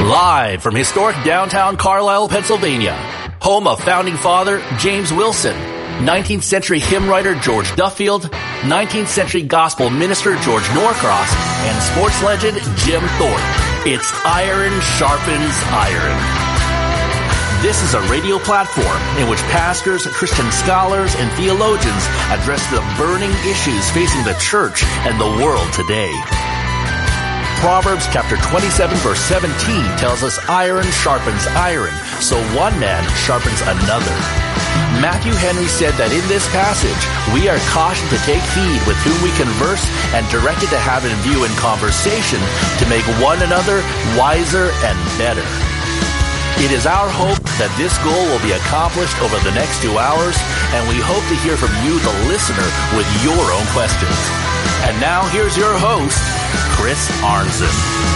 Live from historic downtown Carlisle, Pennsylvania, home of founding father James Wilson, 19th century hymn writer George Duffield, 19th century gospel minister George Norcross, and sports legend Jim Thorpe. It's Iron Sharpens Iron. This is a radio platform in which pastors, Christian scholars, and theologians address the burning issues facing the church and the world today. Proverbs chapter 27 verse 17 tells us iron sharpens iron, so one man sharpens another. Matthew Henry said that in this passage, we are cautioned to take heed with whom we converse and directed to have in view in conversation to make one another wiser and better. It is our hope that this goal will be accomplished over the next 2 hours, and we hope to hear from you, the listener, with your own questions. And now here's your host, Chris Arnzen.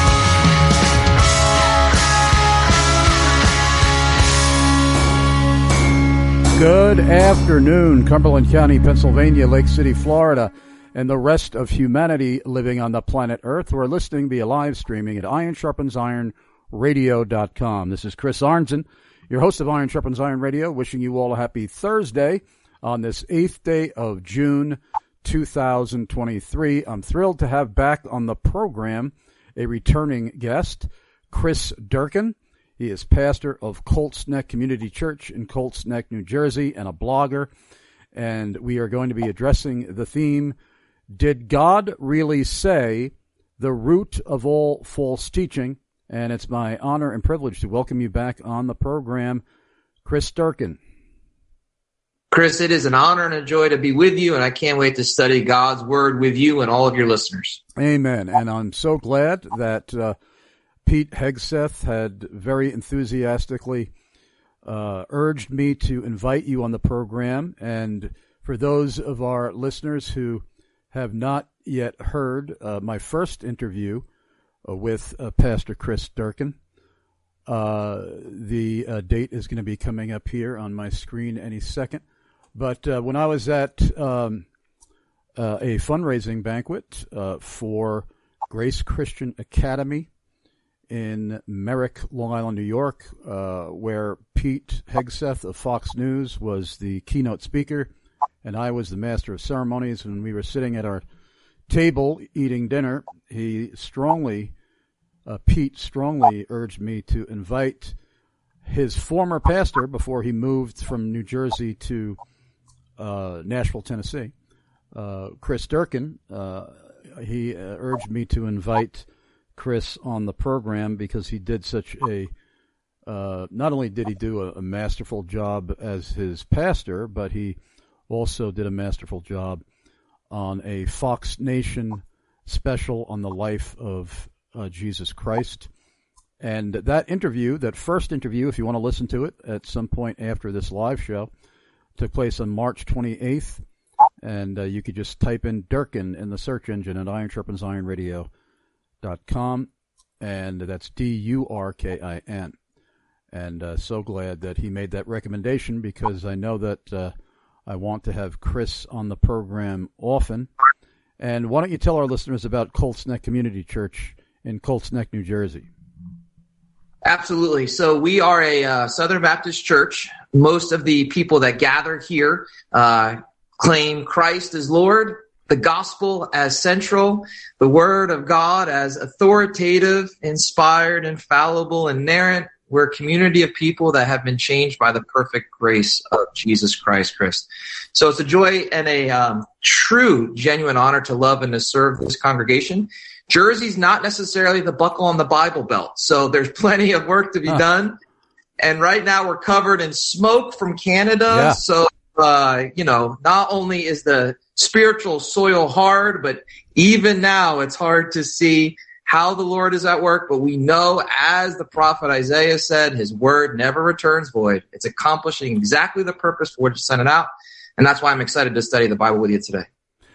Good afternoon, Cumberland County, Pennsylvania, Lake City, Florida, and the rest of humanity living on the planet Earth. We're listening via live streaming at IronSharpensIronRadio.com. This is Chris Arnzen, your host of Iron Sharpens Iron Radio, wishing you all a happy Thursday on this 8th day of June, 2023. I'm thrilled to have back on the program a returning guest, Chris Durkin. He is pastor of Colts Neck Community Church in Colts Neck, New Jersey, and a blogger. And we are going to be addressing the theme, Did God Really Say? The Root of All False Teaching? And it's my honor and privilege to welcome you back on the program, Chris Durkin. Chris, it is an honor and a joy to be with you, and I can't wait to study God's Word with you and all of your listeners. Amen. And I'm so glad that Pete Hegseth had very enthusiastically urged me to invite you on the program. And for those of our listeners who have not yet heard my first interview with Pastor Chris Durkin, the date is going to be coming up here on my screen any second. But when I was at a fundraising banquet for Grace Christian Academy in Merrick, Long Island, New York, where Pete Hegseth of Fox News was the keynote speaker, and I was the master of ceremonies, when we were sitting at our table eating dinner, Pete strongly urged me to invite his former pastor before he moved from New Jersey to Nashville, Tennessee, Chris Durkin. He urged me to invite Chris on the program because he did such a, not only did he do a masterful job as his pastor, but he also did a masterful job on a Fox Nation special on the life of Jesus Christ. And that interview, that first interview, if you want to listen to it at some point after this live show, took place on March 28th, and you could just type in Durkin in the search engine at IronSharpensIronRadio.com, and that's Durkin. And so glad that he made that recommendation, because I know that I want to have Chris on the program often. And why don't you tell our listeners about Colts Neck Community Church in Colts Neck, New Jersey? Absolutely. So we are a Southern Baptist church. Most of the people that gather here claim Christ as Lord, the gospel as central, the word of God as authoritative, inspired, infallible, inerrant. We're a community of people that have been changed by the perfect grace of Jesus Christ. So it's a joy and a true, genuine honor to love and to serve this congregation. Jersey's not necessarily the buckle on the Bible Belt, so there's plenty of work to be done. And right now we're covered in smoke from Canada. Yeah. So, not only is the spiritual soil hard, but even now it's hard to see how the Lord is at work. But we know, as the prophet Isaiah said, his word never returns void. It's accomplishing exactly the purpose for which he sent it out. And that's why I'm excited to study the Bible with you today.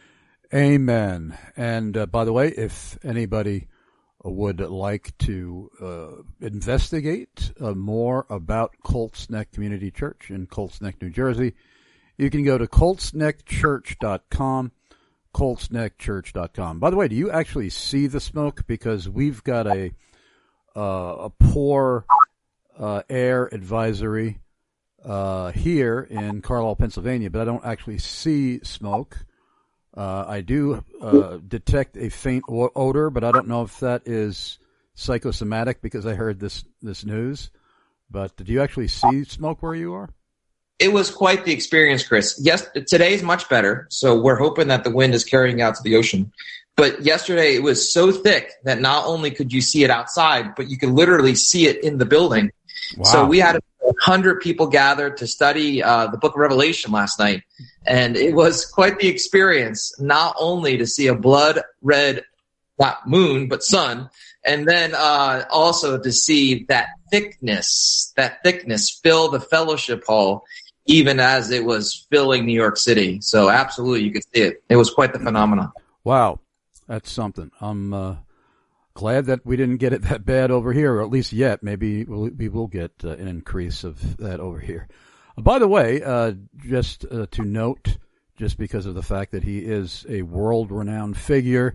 Amen. And by the way, if anybody would like to investigate more about Colts Neck Community Church in Colts Neck, New Jersey, you can go to coltsneckchurch.com, coltsneckchurch.com. By the way, do you actually see the smoke? Because we've got a a poor air advisory here in Carlisle, Pennsylvania, but I don't actually see smoke. I do detect a faint odor, but I don't know if that is psychosomatic because I heard this news. But did you actually see smoke where you are? It was quite the experience, Chris. Yes, today's much better, so we're hoping that the wind is carrying out to the ocean. But yesterday it was so thick that not only could you see it outside, but you could literally see it in the building. Wow. So we had 100 people gathered to study the book of Revelation last night. And it was quite the experience, not only to see a blood red, not moon, but sun, and then also to see that thickness fill the fellowship hall, even as it was filling New York City. So absolutely, you could see it. It was quite the phenomenon. Wow. That's something. I'm glad that we didn't get it that bad over here, or at least yet. Maybe we will get an increase of that over here. By the way, just to note, just because of the fact that he is a world-renowned figure,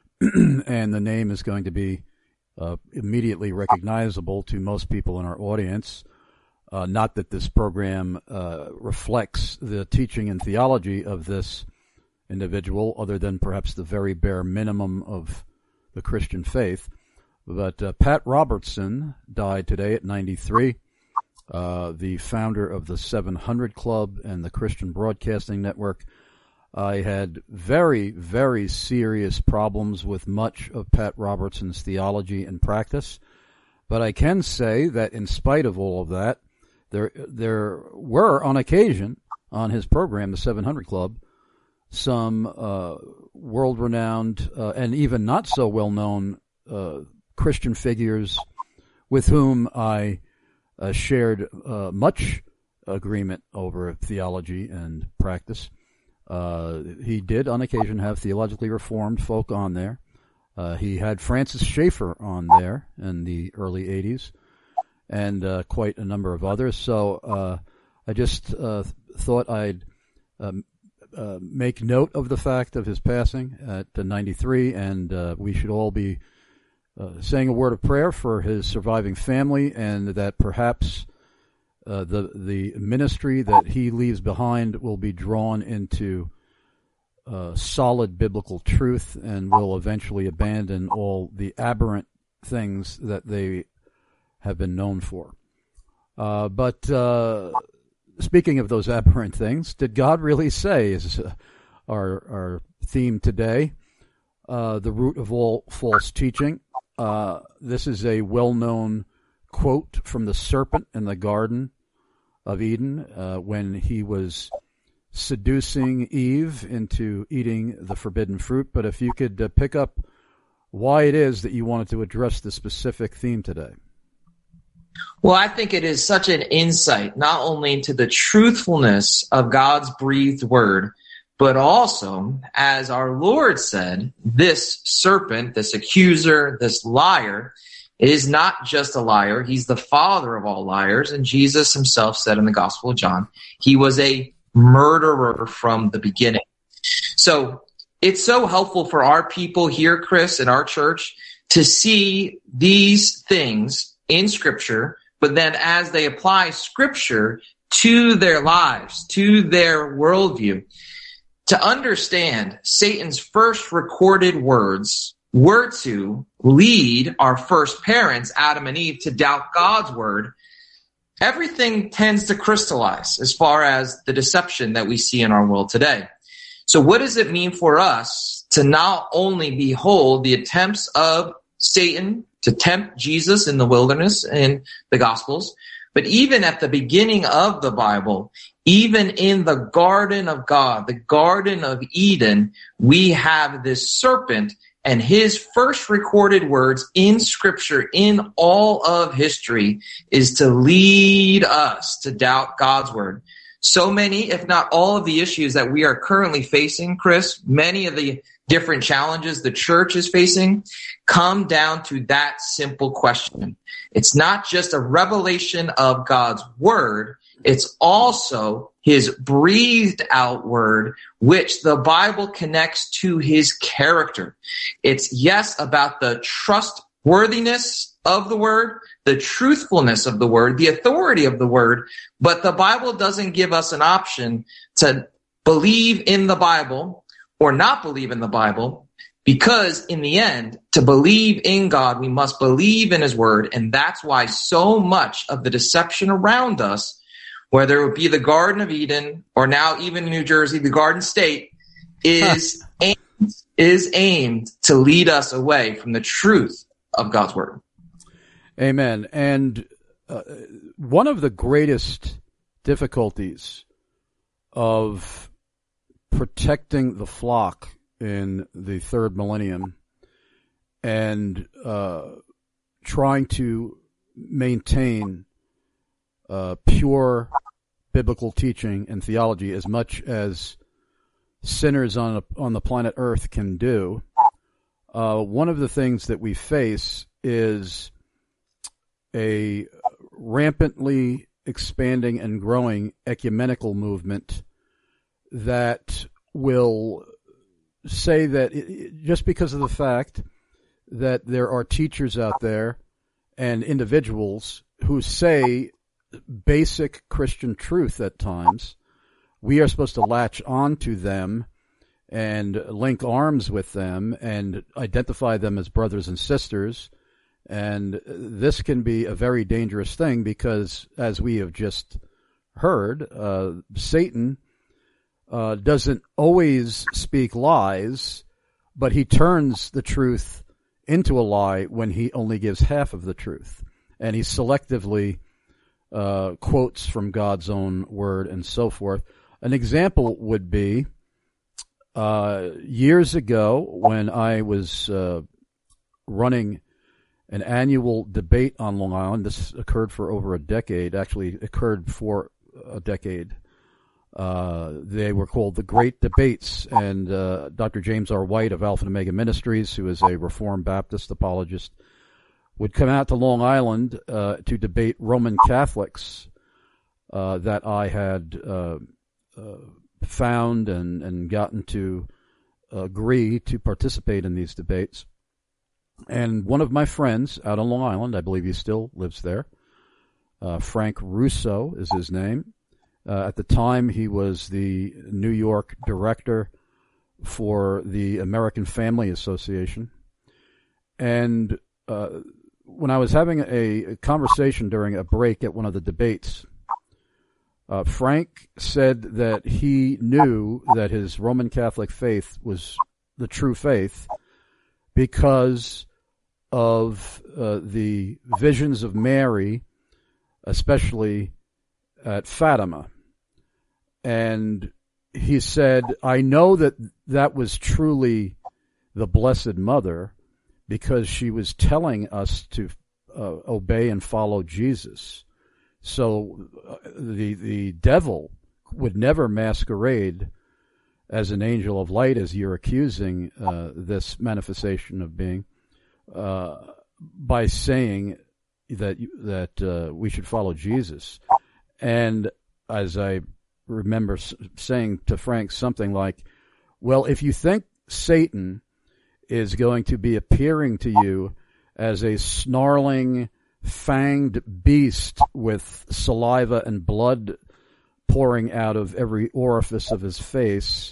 and the name is going to be immediately recognizable to most people in our audience, not that this program reflects the teaching and theology of this individual, other than perhaps the very bare minimum of the Christian faith. But Pat Robertson died today at 93, the founder of the 700 Club and the Christian Broadcasting Network. I had very, very serious problems with much of Pat Robertson's theology and practice, but I can say that in spite of all of that, there were on occasion on his program, the 700 Club, some world-renowned and even not so well-known Christian figures with whom I shared much agreement over theology and practice. He did on occasion have theologically reformed folk on there. He had Francis Schaeffer on there in the early 80s and quite a number of others. So I just thought I'd make note of the fact of his passing at 93, and we should all be saying a word of prayer for his surviving family, and that perhaps the ministry that he leaves behind will be drawn into solid biblical truth and will eventually abandon all the aberrant things that they have been known for. But speaking of those aberrant things, did God really say, is our theme today, the root of all false teaching? This is a well-known quote from the serpent in the Garden of Eden when he was seducing Eve into eating the forbidden fruit. But if you could pick up why it is that you wanted to address this specific theme today. Well, I think it is such an insight, not only into the truthfulness of God's breathed word, but also, as our Lord said, this serpent, this accuser, this liar, is not just a liar. He's the father of all liars. And Jesus himself said in the Gospel of John, he was a murderer from the beginning. So it's so helpful for our people here, Chris, in our church, to see these things in Scripture, but then as they apply Scripture to their lives, to their worldview, to understand Satan's first recorded words were to lead our first parents, Adam and Eve, to doubt God's word. Everything tends to crystallize as far as the deception that we see in our world today. So what does it mean for us to not only behold the attempts of Satan to tempt Jesus in the wilderness in the Gospels, but even at the beginning of the Bible, even in the Garden of God, the Garden of Eden, we have this serpent, and his first recorded words in Scripture, in all of history, is to lead us to doubt God's word. So many, if not all of the issues that we are currently facing, Chris, many of the different challenges the church is facing come down to that simple question. It's not just a revelation of God's word, it's also his breathed out word, which the Bible connects to his character. It's, yes, about the trustworthiness of the word, the truthfulness of the word, the authority of the word. But the Bible doesn't give us an option to believe in the Bible or not believe in the Bible, because in the end, to believe in God, we must believe in his word. And that's why so much of the deception around us, whether it be the Garden of Eden or now even in New Jersey, the Garden State, is aimed to lead us away from the truth of God's word. Amen. And one of the greatest difficulties of protecting the flock in the third millennium and trying to maintain pure biblical teaching and theology as much as sinners on the planet Earth can do, one of the things that we face is a rampantly expanding and growing ecumenical movement that will say that just because of the fact that there are teachers out there and individuals who say basic Christian truth at times, we are supposed to latch on to them and link arms with them and identify them as brothers and sisters. And this can be a very dangerous thing because, as we have just heard, Satan doesn't always speak lies, but he turns the truth into a lie when he only gives half of the truth. And he selectively quotes from God's own word and so forth. An example would be years ago when I was running an annual debate on Long Island. This occurred for over a decade. Actually, occurred for a decade. They were called the Great Debates, and Dr. James R. White of Alpha and Omega Ministries, who is a Reformed Baptist apologist, would come out to Long Island to debate Roman Catholics that I had found and gotten to agree to participate in these debates. And one of my friends out on Long Island, I believe he still lives there, Frank Russo is his name. At the time, he was the New York director for the American Family Association. And when I was having a conversation during a break at one of the debates, Frank said that he knew that his Roman Catholic faith was the true faith because of the visions of Mary, especially at Fatima. And he said, I know that that was truly the Blessed Mother because she was telling us to obey and follow Jesus. So the devil would never masquerade as an angel of light, as you're accusing this manifestation of being, by saying that we should follow Jesus. And as I remember saying to Frank something like, well, if you think Satan is going to be appearing to you as a snarling, fanged beast with saliva and blood pouring out of every orifice of his face,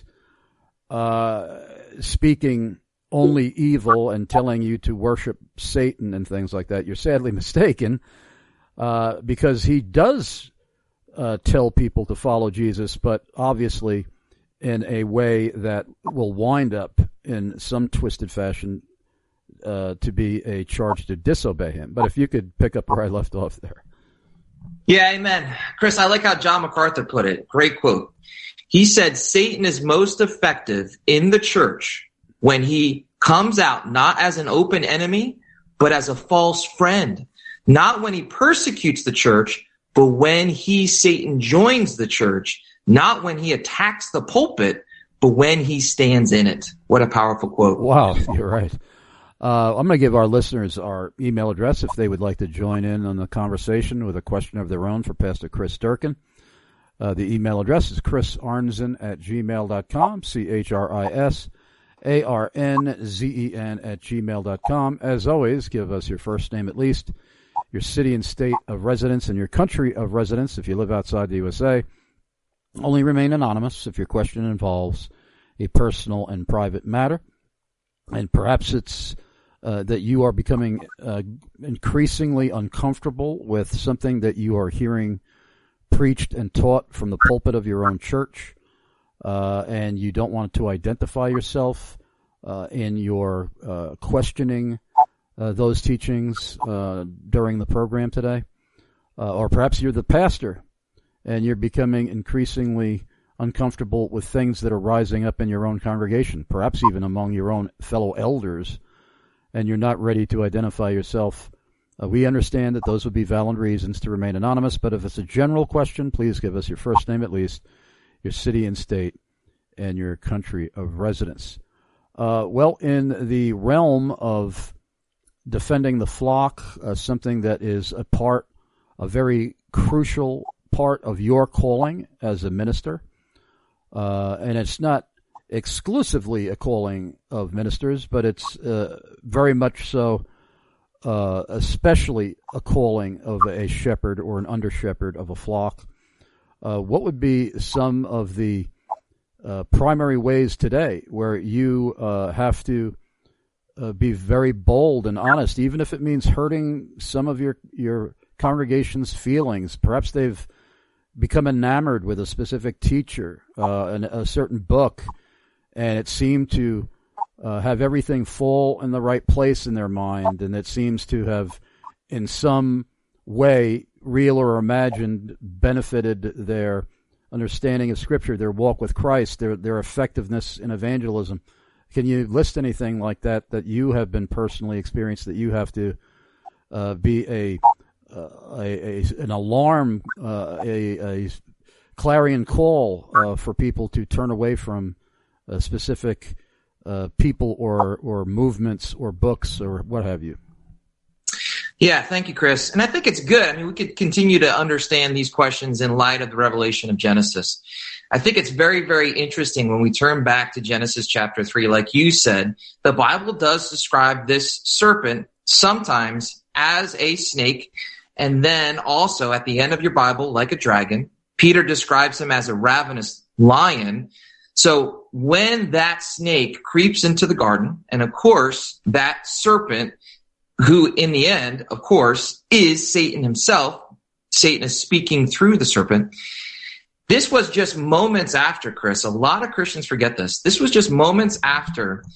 speaking only evil and telling you to worship Satan and things like that, you're sadly mistaken, because he does tell people to follow Jesus, but obviously in a way that will wind up in some twisted fashion to be a charge to disobey him. But if you could pick up where I left off there. Yeah, amen. Chris, I like how John MacArthur put it. Great quote. He said, Satan is most effective in the church when he comes out not as an open enemy, but as a false friend. Not when he persecutes the church, but when he, Satan, joins the church. Not when he attacks the pulpit, but when he stands in it. What a powerful quote. Wow, you're right. I'm going to give our listeners our email address if they would like to join in on the conversation with a question of their own for Pastor Chris Durkin. The email address is chrisarnzen@gmail.com, ChrisArnzen arnzen@gmail.com. As always, give us your first name at least, your city and state of residence, and your country of residence if you live outside the USA. Only remain anonymous if your question involves a personal and private matter. And perhaps it's that you are becoming increasingly uncomfortable with something that you are hearing preached and taught from the pulpit of your own church, and you don't want to identify yourself in your questioning those teachings during the program today. Or perhaps you're the pastor and you're becoming increasingly uncomfortable with things that are rising up in your own congregation, perhaps even among your own fellow elders, and you're not ready to identify yourself. We understand that those would be valid reasons to remain anonymous, but if it's a general question, please give us your first name at least, your city and state, and your country of residence. Well, in the realm of defending the flock, something that is a very crucial part of your calling as a minister, and it's not exclusively a calling of ministers, but it's very much so, especially a calling of a shepherd or an under-shepherd of a flock. What would be some of the primary ways today where you have to be very bold and honest, even if it means hurting some of your congregation's feelings? Perhaps they've become enamored with a specific teacher and a certain book, and it seemed to have everything fall in the right place in their mind, and it seems to have, in some way, real or imagined, benefited their understanding of Scripture, their walk with Christ, their effectiveness in evangelism. Can you list anything like that you have been personally experienced, that you have to be an alarm, a clarion call for people to turn away from specific people or movements or books or what have you? Yeah, thank you, Chris. And I think it's good. I mean, we could continue to understand these questions in light of the revelation of Genesis. I think it's very, very interesting when we turn back to Genesis chapter 3. Like you said, the Bible does describe this serpent sometimes as a snake, and then also at the end of your Bible, like a dragon. Peter describes him as a ravenous lion. So when that snake creeps into the garden, and of course, that serpent, who in the end, of course, is Satan himself, Satan is speaking through the serpent. This was just moments after, Chris. A lot of Christians forget this. This was just moments after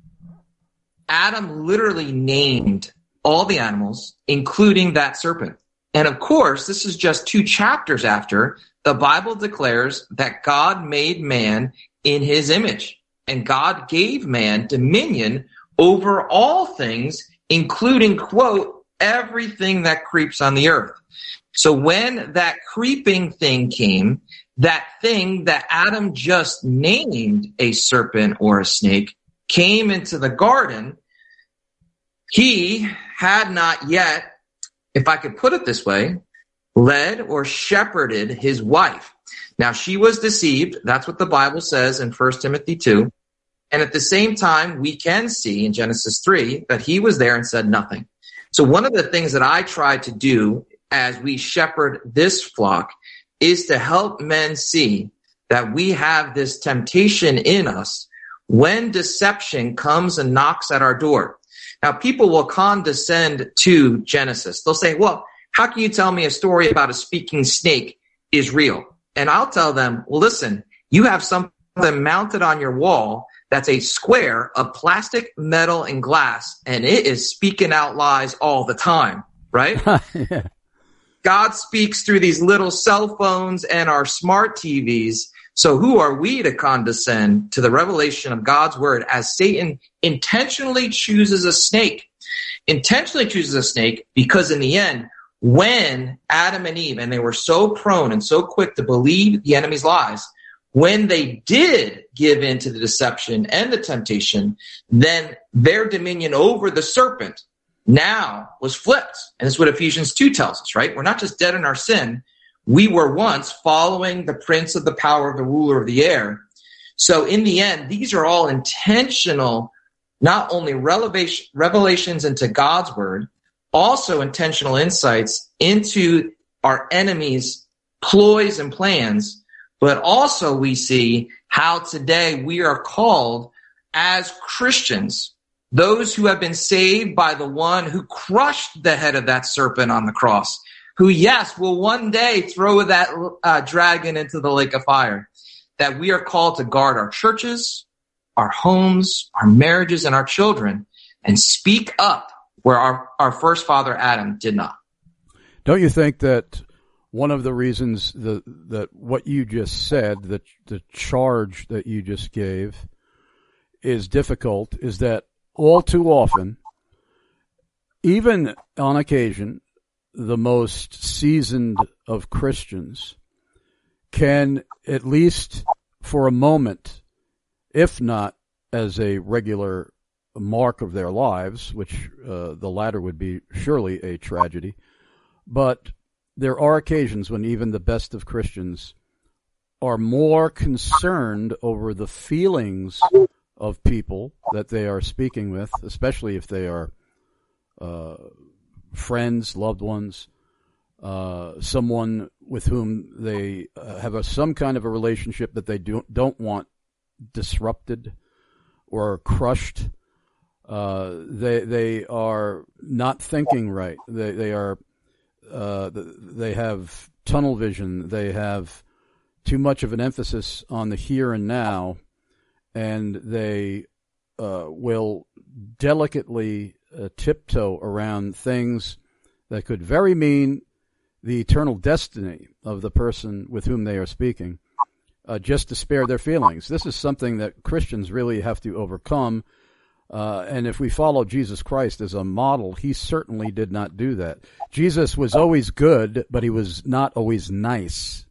Adam literally named all the animals, including that serpent. And of course, this is just 2 chapters after the Bible declares that God made man in his image. And God gave man dominion over all things, including, quote, everything that creeps on the earth. So when that creeping thing came, that thing that Adam just named a serpent or a snake came into the garden, he had not yet, if I could put it this way, led or shepherded his wife. Now, she was deceived. That's what the Bible says in 1 Timothy 2. And at the same time, we can see in Genesis 3 that he was there and said nothing. So one of the things that I try to do as we shepherd this flock is to help men see that we have this temptation in us when deception comes and knocks at our door. Now, people will condescend to Genesis. They'll say, well, how can you tell me a story about a speaking snake is real? And I'll tell them, well, listen, you have something mounted on your wall that's a square of plastic, metal, and glass, and it is speaking out lies all the time, right? Yeah. God speaks through these little cell phones and our smart TVs. So who are we to condescend to the revelation of God's word as Satan intentionally chooses a snake? Intentionally chooses a snake because in the end, when Adam and Eve, and they were so prone and so quick to believe the enemy's lies, when they did give in to the deception and the temptation, then their dominion over the serpent now was flipped. And that's what Ephesians 2 tells us, right? We're not just dead in our sin. We were once following the prince of the power of the ruler of the air. So in the end, these are all intentional, not only revelations into God's word, also intentional insights into our enemies' ploys and plans, but also we see how today we are called as Christians, those who have been saved by the one who crushed the head of that serpent on the cross, who, yes, will one day throw that dragon into the lake of fire, that we are called to guard our churches, our homes, our marriages, and our children, and speak up where our first father Adam did not. Don't you think that one of the reasons that what you just said, that the charge that you just gave, is difficult, is that all too often, even on occasion, the most seasoned of Christians can, at least for a moment, if not as a regular mark of their lives, which the latter would be surely a tragedy, but there are occasions when even the best of Christians are more concerned over the feelings of people that they are speaking with, especially if they are friends, loved ones, someone with whom they have some kind of a relationship that they don't want disrupted or crushed. They are not thinking right. They have tunnel vision. They have too much of an emphasis on the here and now, and they will delicately tiptoe around things that could very mean the eternal destiny of the person with whom they are speaking, just to spare their feelings. This is something that Christians really have to overcome. And if we follow Jesus Christ as a model, he certainly did not do that. Jesus was always good, but he was not always nice.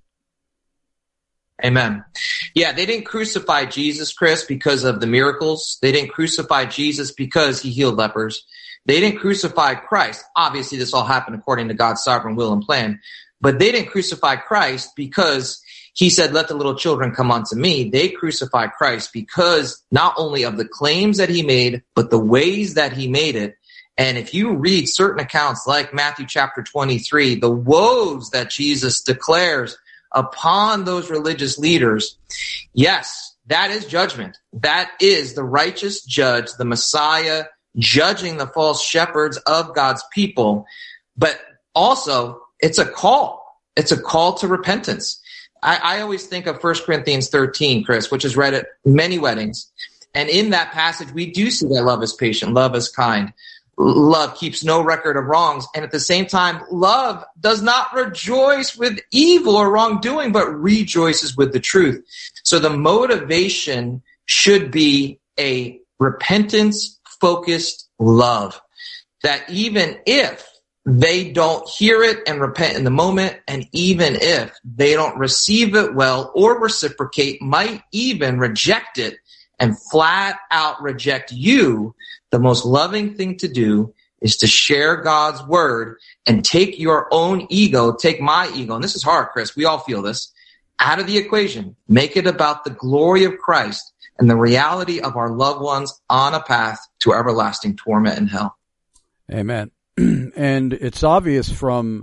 Amen. Yeah, they didn't crucify Jesus, Chris, because of the miracles. They didn't crucify Jesus because he healed lepers. They didn't crucify Christ. Obviously, this all happened according to God's sovereign will and plan. But they didn't crucify Christ because he said, let the little children come unto me. They crucified Christ because not only of the claims that he made, but the ways that he made it. And if you read certain accounts like Matthew chapter 23, the woes that Jesus declares upon those religious leaders, yes, that is judgment. That is the righteous judge, the Messiah, judging the false shepherds of God's people. But also, it's a call. It's a call to repentance. I always think of 1 Corinthians 13, Chris, which is read at many weddings. And in that passage, we do see that love is patient, love is kind. Love keeps no record of wrongs. And at the same time, love does not rejoice with evil or wrongdoing, but rejoices with the truth. So the motivation should be a repentance-focused love. That even if they don't hear it and repent in the moment, and even if they don't receive it well or reciprocate, might even reject it and flat out reject you, the most loving thing to do is to share God's word and take your own ego, take my ego, and this is hard, Chris, we all feel this, out of the equation. Make it about the glory of Christ and the reality of our loved ones on a path to everlasting torment and hell. Amen. And it's obvious from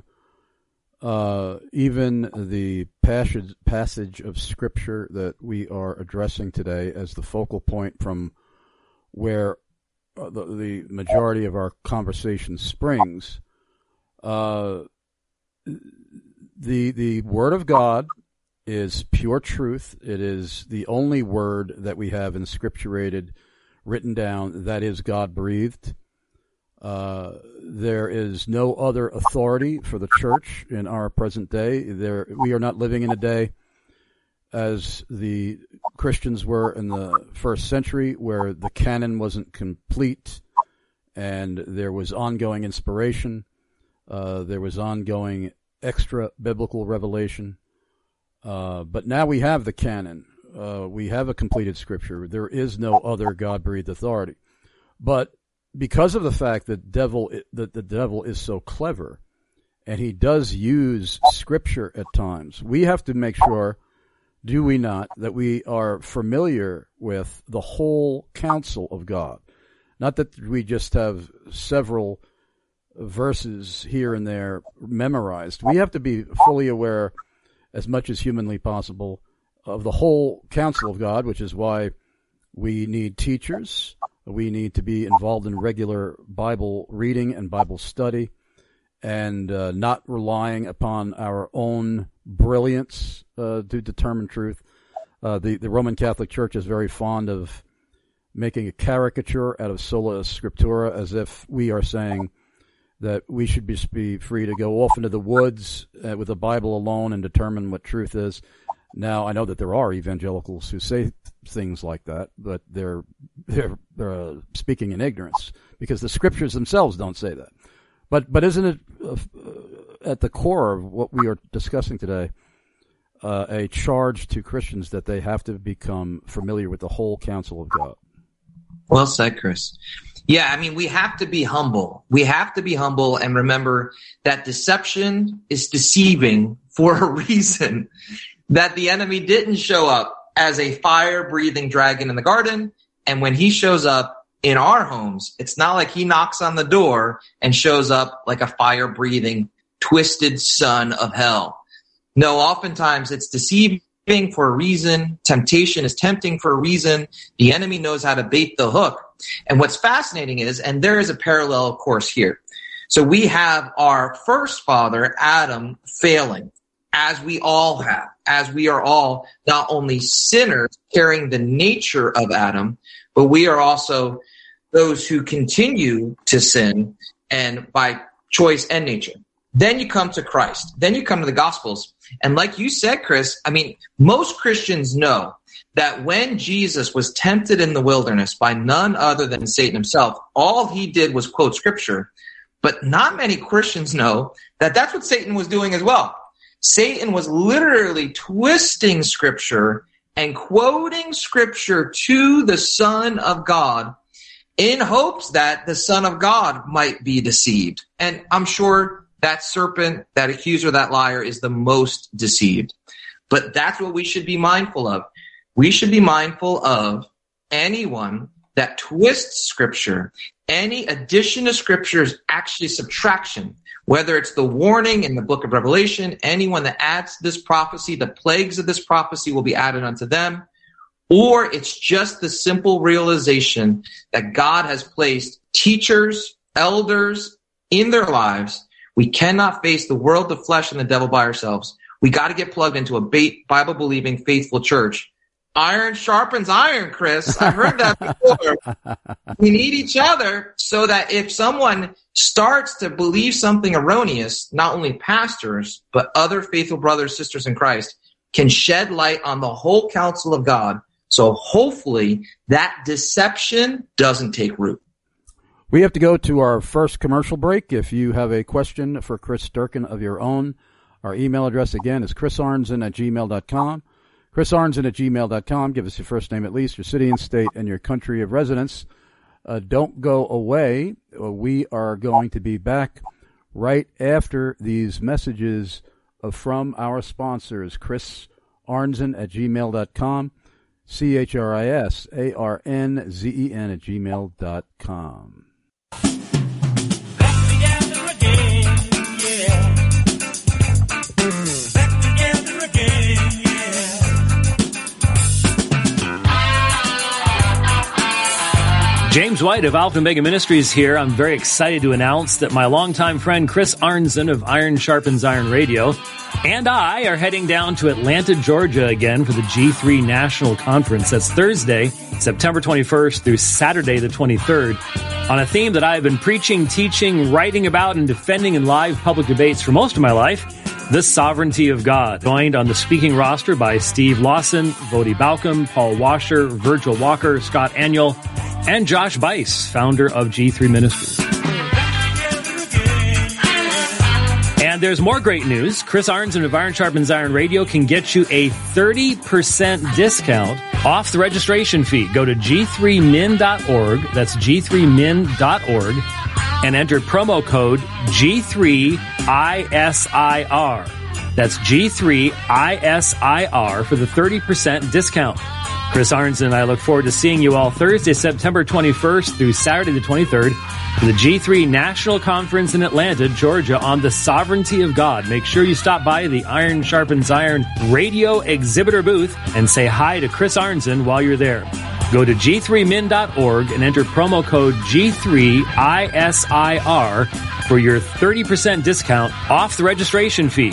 even the passage of Scripture that we are addressing today as the focal point from where the majority of our conversation springs. The Word of God is pure truth. It is the only word that we have inscripturated, written down, that is God-breathed. There is no other authority for the church in our present day. We are not living in a day as the Christians were in the first century, where the canon wasn't complete and there was ongoing inspiration. There was ongoing extra biblical revelation. But now we have the canon. We have a completed Scripture. There is no other God-breathed authority. But because of the fact that the devil is so clever, and he does use Scripture at times, we have to make sure do we not, that we are familiar with the whole counsel of God? Not that we just have several verses here and there memorized. We have to be fully aware, as much as humanly possible, of the whole counsel of God, which is why we need teachers. We need to be involved in regular Bible reading and Bible study, and not relying upon our own brilliance to determine truth. The Roman Catholic Church is very fond of making a caricature out of sola scriptura, as if we are saying that we should be free to go off into the woods with the Bible alone and determine what truth is. Now, I know that there are evangelicals who say things like that, but they're speaking in ignorance, because the scriptures themselves don't say that. But isn't it at the core of what we are discussing today a charge to Christians that they have to become familiar with the whole counsel of God? Well said, Chris. Yeah, I mean, we have to be humble. We have to be humble and remember that deception is deceiving for a reason. That the enemy didn't show up as a fire-breathing dragon in the garden, and when he shows up in our homes, it's not like he knocks on the door and shows up like a fire-breathing, twisted son of hell. No, oftentimes it's deceiving for a reason. Temptation is tempting for a reason. The enemy knows how to bait the hook. And what's fascinating is, and there is a parallel, of course, here. So we have our first father, Adam, failing, as we all have, as we are all not only sinners carrying the nature of Adam, but we are also those who continue to sin, and by choice and nature. Then you come to Christ. Then you come to the Gospels. And like you said, Chris, I mean, most Christians know that when Jesus was tempted in the wilderness by none other than Satan himself, all he did was quote Scripture. But not many Christians know that that's what Satan was doing as well. Satan was literally twisting Scripture and quoting Scripture to the Son of God in hopes that the Son of God might be deceived. And I'm sure that serpent, that accuser, that liar is the most deceived. But that's what we should be mindful of. We should be mindful of anyone that twists Scripture. Any addition to Scripture is actually subtraction. Whether it's the warning in the book of Revelation, anyone that adds to this prophecy, the plagues of this prophecy will be added unto them. Or it's just the simple realization that God has placed teachers, elders in their lives. We cannot face the world, the flesh, and the devil by ourselves. We got to get plugged into a Bible-believing, faithful church. Iron sharpens iron, Chris. I've heard that before. We need each other so that if someone starts to believe something erroneous, not only pastors, but other faithful brothers, sisters in Christ can shed light on the whole counsel of God. So hopefully that deception doesn't take root. We have to go to our first commercial break. If you have a question for Chris Durkin of your own, our email address again is chrisarnson@gmail.com. chrisarnson@gmail.com. Give us your first name at least, your city and state, and your country of residence. Don't go away. We are going to be back right after these messages from our sponsors, chrisarnzen@gmail.com, CHRISARNZEN@gmail.com. James White of Alpha and Omega Ministries here. I'm very excited to announce that my longtime friend Chris Arnzen of Iron Sharpens Iron Radio and I are heading down to Atlanta, Georgia again for the G3 National Conference. That's Thursday, September 21st through Saturday the 23rd, on a theme that I've been preaching, teaching, writing about, and defending in live public debates for most of my life, the sovereignty of God. Joined on the speaking roster by Steve Lawson, Vodi Balcom, Paul Washer, Virgil Walker, Scott Aniol, and Josh Bice, founder of G3 Ministries. And there's more great news. Chris Arnzen of Iron Sharpens Iron Radio can get you a 30% discount off the registration fee. Go to g3min.org. That's g3min.org. And enter promo code G3ISIR. That's G3ISIR for the 30% discount. Chris Arnson and I look forward to seeing you all Thursday, September 21st through Saturday the 23rd for the G3 National Conference in Atlanta, Georgia on the sovereignty of God. Make sure you stop by the Iron Sharpens Iron radio exhibitor booth and say hi to Chris Arnson while you're there. Go to g3min.org and enter promo code G3ISIR for your 30% discount off the registration fee.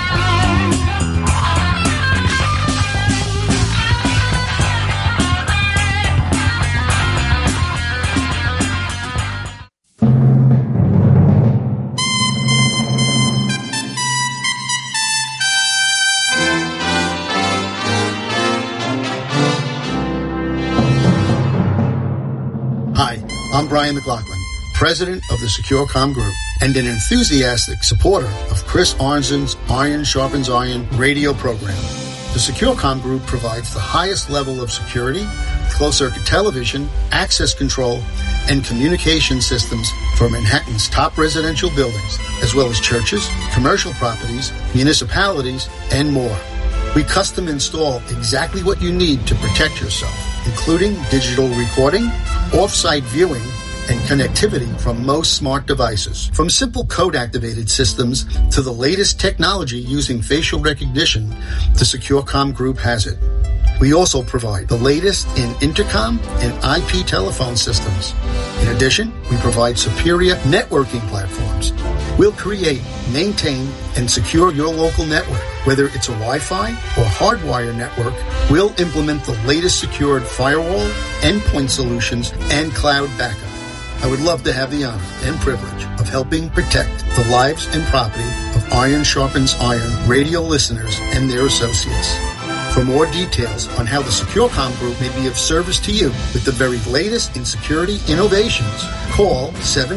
I'm Brian McLaughlin, president of the SecureCom Group and an enthusiastic supporter of Chris Arnson's Iron Sharpens Iron radio program. The SecureCom Group provides the highest level of security, closed-circuit television, access control, and communication systems for Manhattan's top residential buildings, as well as churches, commercial properties, municipalities, and more. We custom install exactly what you need to protect yourself, including digital recording, off-site viewing, and connectivity from most smart devices. From simple code-activated systems to the latest technology using facial recognition, the SecureCom Group has it. We also provide the latest in intercom and IP telephone systems. In addition, we provide superior networking platforms. We'll create, maintain, and secure your local network. Whether it's a Wi-Fi or hardwire network, we'll implement the latest secured firewall, endpoint solutions, and cloud backup. I would love to have the honor and privilege of helping protect the lives and property of Iron Sharpens Iron radio listeners and their associates. For more details on how the SecureCom Group may be of service to you with the very latest in security innovations, call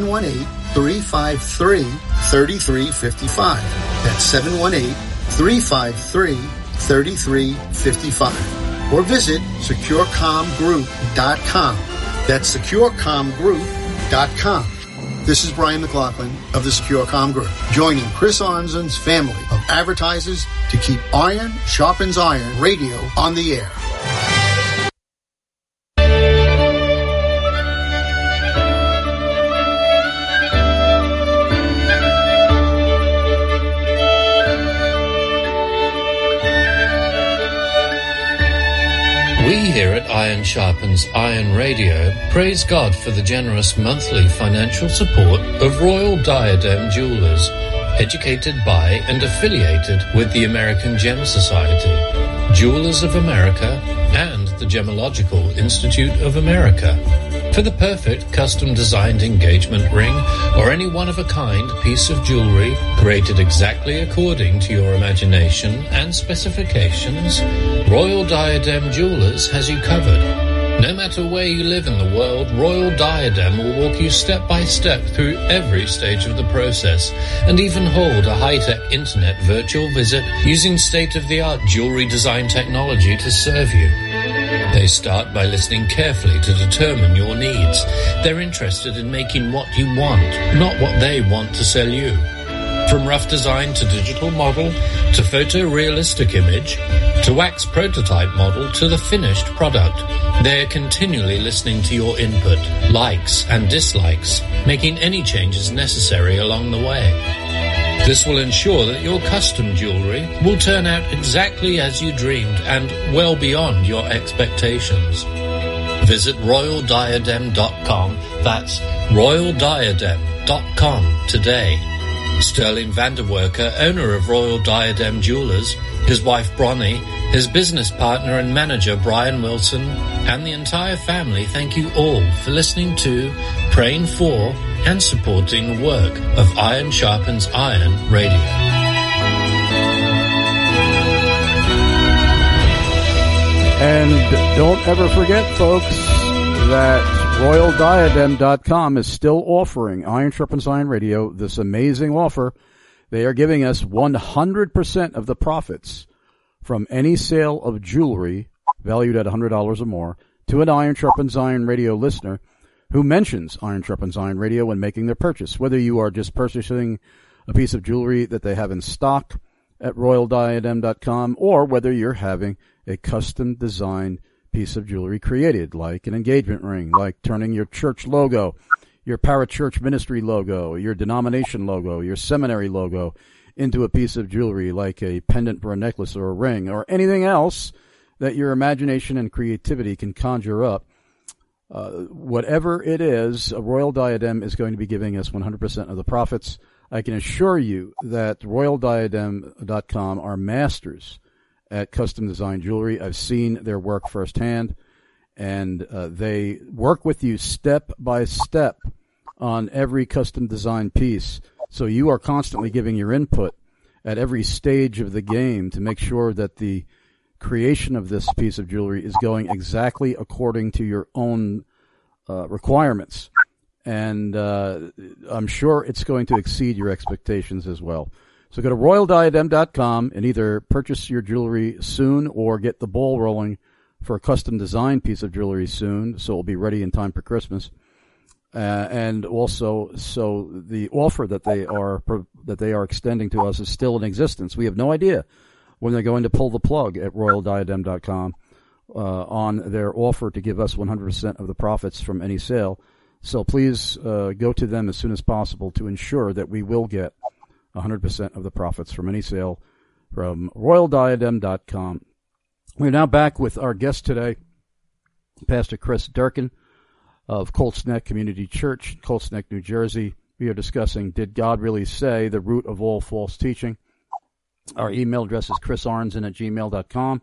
718-353-3355. That's 718-353-3355. Or visit securecomgroup.com. That's securecomgroup.com. This is Brian McLaughlin of the SecureCom Group, joining Chris Arnson's family of advertisers to keep Iron Sharpens Iron radio on the air. We here at Iron Sharpens Iron Radio praise God for the generous monthly financial support of Royal Diadem Jewelers, educated by and affiliated with the American Gem Society, Jewelers of America, and the Gemological Institute of America. For the perfect custom-designed engagement ring or any one-of-a-kind piece of jewelry created exactly according to your imagination and specifications, Royal Diadem Jewelers has you covered. No matter where you live in the world, Royal Diadem will walk you step by step through every stage of the process and even hold a high-tech internet virtual visit using state-of-the-art jewelry design technology to serve you. They start by listening carefully to determine your needs. They're interested in making what you want, not what they want to sell you. From rough design to digital model, to photorealistic image, to wax prototype model, to the finished product, they're continually listening to your input, likes and dislikes, making any changes necessary along the way. This will ensure that your custom jewelry will turn out exactly as you dreamed and well beyond your expectations. Visit royaldiadem.com. That's royaldiadem.com today. Sterling Vanderwerker, owner of Royal Diadem Jewelers, his wife Bronnie, his business partner and manager Brian Wilson, and the entire family thank you all for listening to, praying for, and supporting the work of Iron Sharpens Iron Radio. And don't ever forget, folks, that RoyalDiadem.com is still offering Iron Sharpens Iron Radio this amazing offer. They are giving us 100% of the profits from any sale of jewelry valued at $100 or more to an Iron Sharpens Iron Radio listener who mentions Iron Sharpens Iron Radio when making their purchase. Whether you are just purchasing a piece of jewelry that they have in stock at royaldiadem.com, or whether you're having a custom designed piece of jewelry created, like an engagement ring, like turning your church logo, your parachurch ministry logo, your denomination logo, your seminary logo into a piece of jewelry, like a pendant for a necklace or a ring, or anything else that your imagination and creativity can conjure up. Whatever it is, a Royal Diadem is going to be giving us 100% of the profits. I can assure you that royaldiadem.com are masters at custom design jewelry. I've seen their work firsthand, and they work with you step by step on every custom design piece. So you are constantly giving your input at every stage of the game to make sure that the creation of this piece of jewelry is going exactly according to your own requirements. And I'm sure it's going to exceed your expectations as well. So go to royaldiadem.com and either purchase your jewelry soon or get the ball rolling for a custom design piece of jewelry soon, so it'll be ready in time for Christmas. And also, so the offer that they are extending to us is still in existence. We have no idea when they're going to pull the plug at royaldiadem.com on their offer to give us 100% of the profits from any sale. So please go to them as soon as possible to ensure that we will get 100% of the profits from any sale from royaldiadem.com. We're now back with our guest today, Pastor Chris Durkin of Colts Neck Community Church, Colts Neck, New Jersey. We are discussing, did God really say, the root of all false teaching? Our email address is chrisarnzen@gmail.com,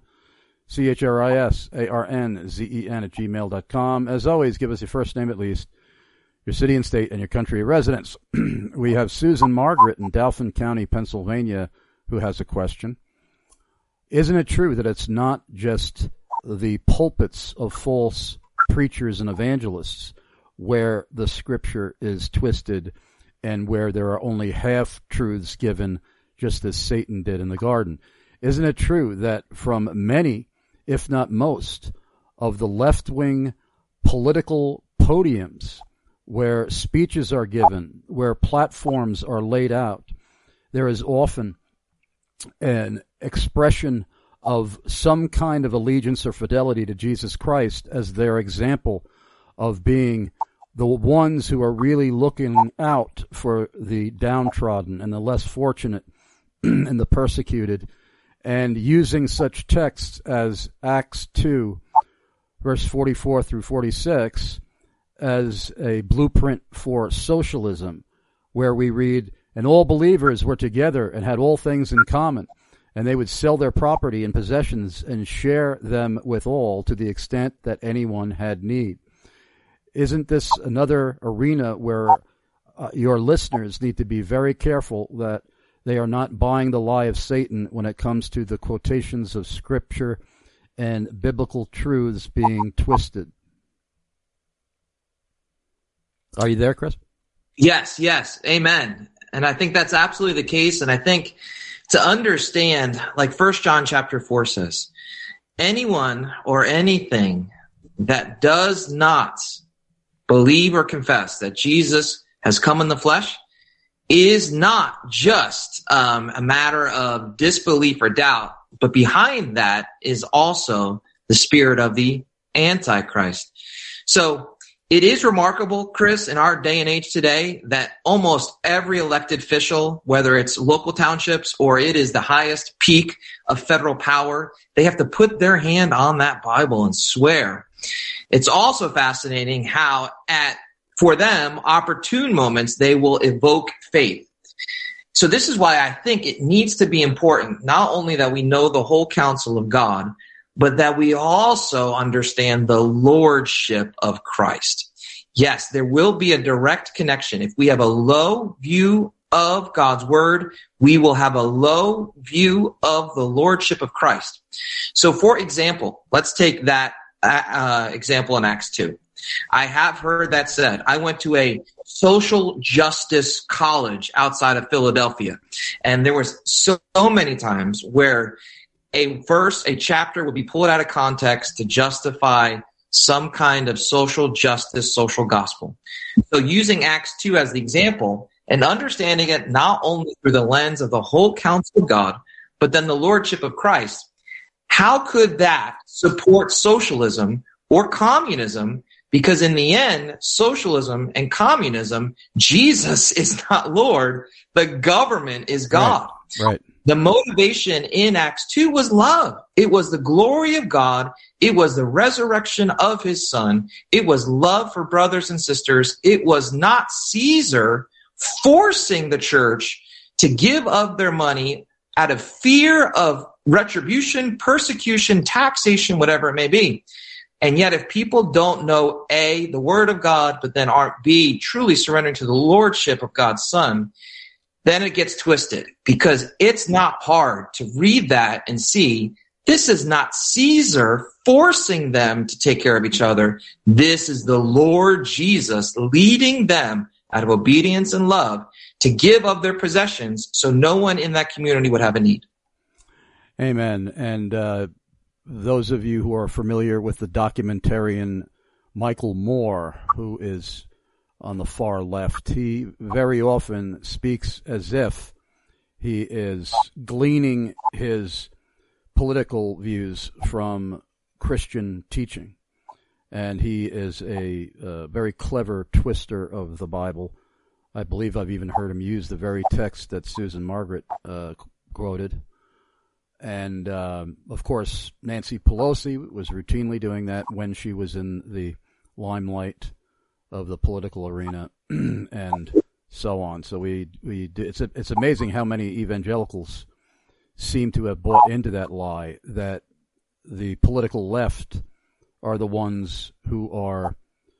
CHRISARNZEN@gmail.com. As always, give us your first name at least, your city and state, and your country of residence. We have Susan Margaret in Dauphin County, Pennsylvania, who has a question. Isn't it true that it's not just the pulpits of false preachers and evangelists where the scripture is twisted and where there are only half-truths given, just as Satan did in the garden? Isn't it true that from many, if not most, of the left-wing political podiums where speeches are given, where platforms are laid out, there is often an expression of some kind of allegiance or fidelity to Jesus Christ as their example of being the ones who are really looking out for the downtrodden and the less fortunate and the persecuted, and using such texts as Acts 2, verse 44 through 46, as a blueprint for socialism, where we read, and all believers were together and had all things in common, and they would sell their property and possessions and share them with all to the extent that anyone had need. Isn't this another arena where your listeners need to be very careful that they are not buying the lie of Satan when it comes to the quotations of Scripture and biblical truths being twisted? Are you there, Chris? Yes. Amen. And I think that's absolutely the case. And I think to understand, like 1 John chapter 4 says, anyone or anything that does not believe or confess that Jesus has come in the flesh is not just a matter of disbelief or doubt, but behind that is also the spirit of the Antichrist. So it is remarkable, Chris, in our day and age today that almost every elected official, whether it's local townships or it is the highest peak of federal power, they have to put their hand on that Bible and swear. It's also fascinating how for them, opportune moments, they will evoke faith. So this is why I think it needs to be important, not only that we know the whole counsel of God, but that we also understand the lordship of Christ. Yes, there will be a direct connection. If we have a low view of God's word, we will have a low view of the lordship of Christ. So for example, let's take that example in Acts 2. I have heard that said. I went to a social justice college outside of Philadelphia, and there was so many times where a verse, a chapter would be pulled out of context to justify some kind of social justice, social gospel. So using Acts 2 as the example and understanding it not only through the lens of the whole counsel of God, but then the lordship of Christ. How could that support socialism or communism? Because in the end, socialism and communism, Jesus is not Lord. The government is God. Right. The motivation in Acts 2 was love. It was the glory of God. It was the resurrection of his son. It was love for brothers and sisters. It was not Caesar forcing the church to give of their money out of fear of retribution, persecution, taxation, whatever it may be. And yet if people don't know A, the word of God, but then aren't B, truly surrendering to the lordship of God's son, then it gets twisted, because it's not hard to read that and see this is not Caesar forcing them to take care of each other. This is the Lord Jesus leading them out of obedience and love to give of their possessions so no one in that community would have a need. Amen. And those of you who are familiar with the documentarian Michael Moore, who is on the far left, he very often speaks as if he is gleaning his political views from Christian teaching. And he is a very clever twister of the Bible. I believe I've even heard him use the very text that Susan Margaret quoted. And, of course, Nancy Pelosi was routinely doing that when she was in the limelight of the political arena and so on. So it's amazing how many evangelicals seem to have bought into that lie that the political left are the ones who are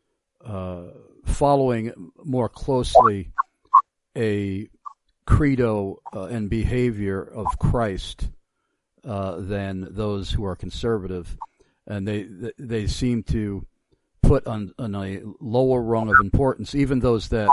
following more closely a credo and behavior of Christ than those who are conservative, and they seem to put on a lower rung of importance even those that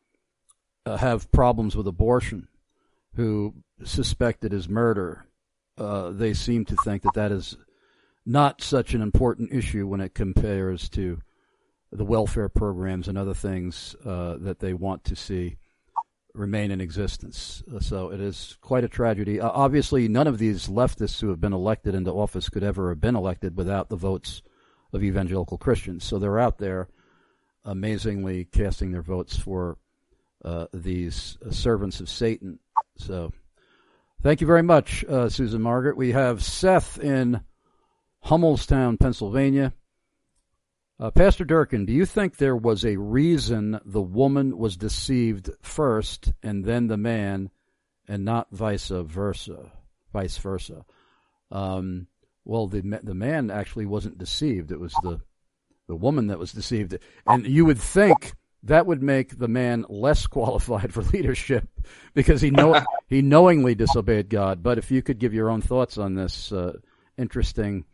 have problems with abortion, who suspect it is murder. They seem to think that is not such an important issue when it compares to the welfare programs and other things that they want to see remain in existence. So it is quite a tragedy. Obviously, none of these leftists who have been elected into office could ever have been elected without the votes of evangelical Christians. So they're out there amazingly casting their votes for these servants of Satan. So thank you very much, Susan Margaret. We have Seth in Hummelstown, Pennsylvania. Pastor Durkin, do you think there was a reason the woman was deceived first and then the man, and not vice versa? Well, the man actually wasn't deceived. It was the woman that was deceived. And you would think that would make the man less qualified for leadership because he knowingly disobeyed God. But if you could give your own thoughts on this interesting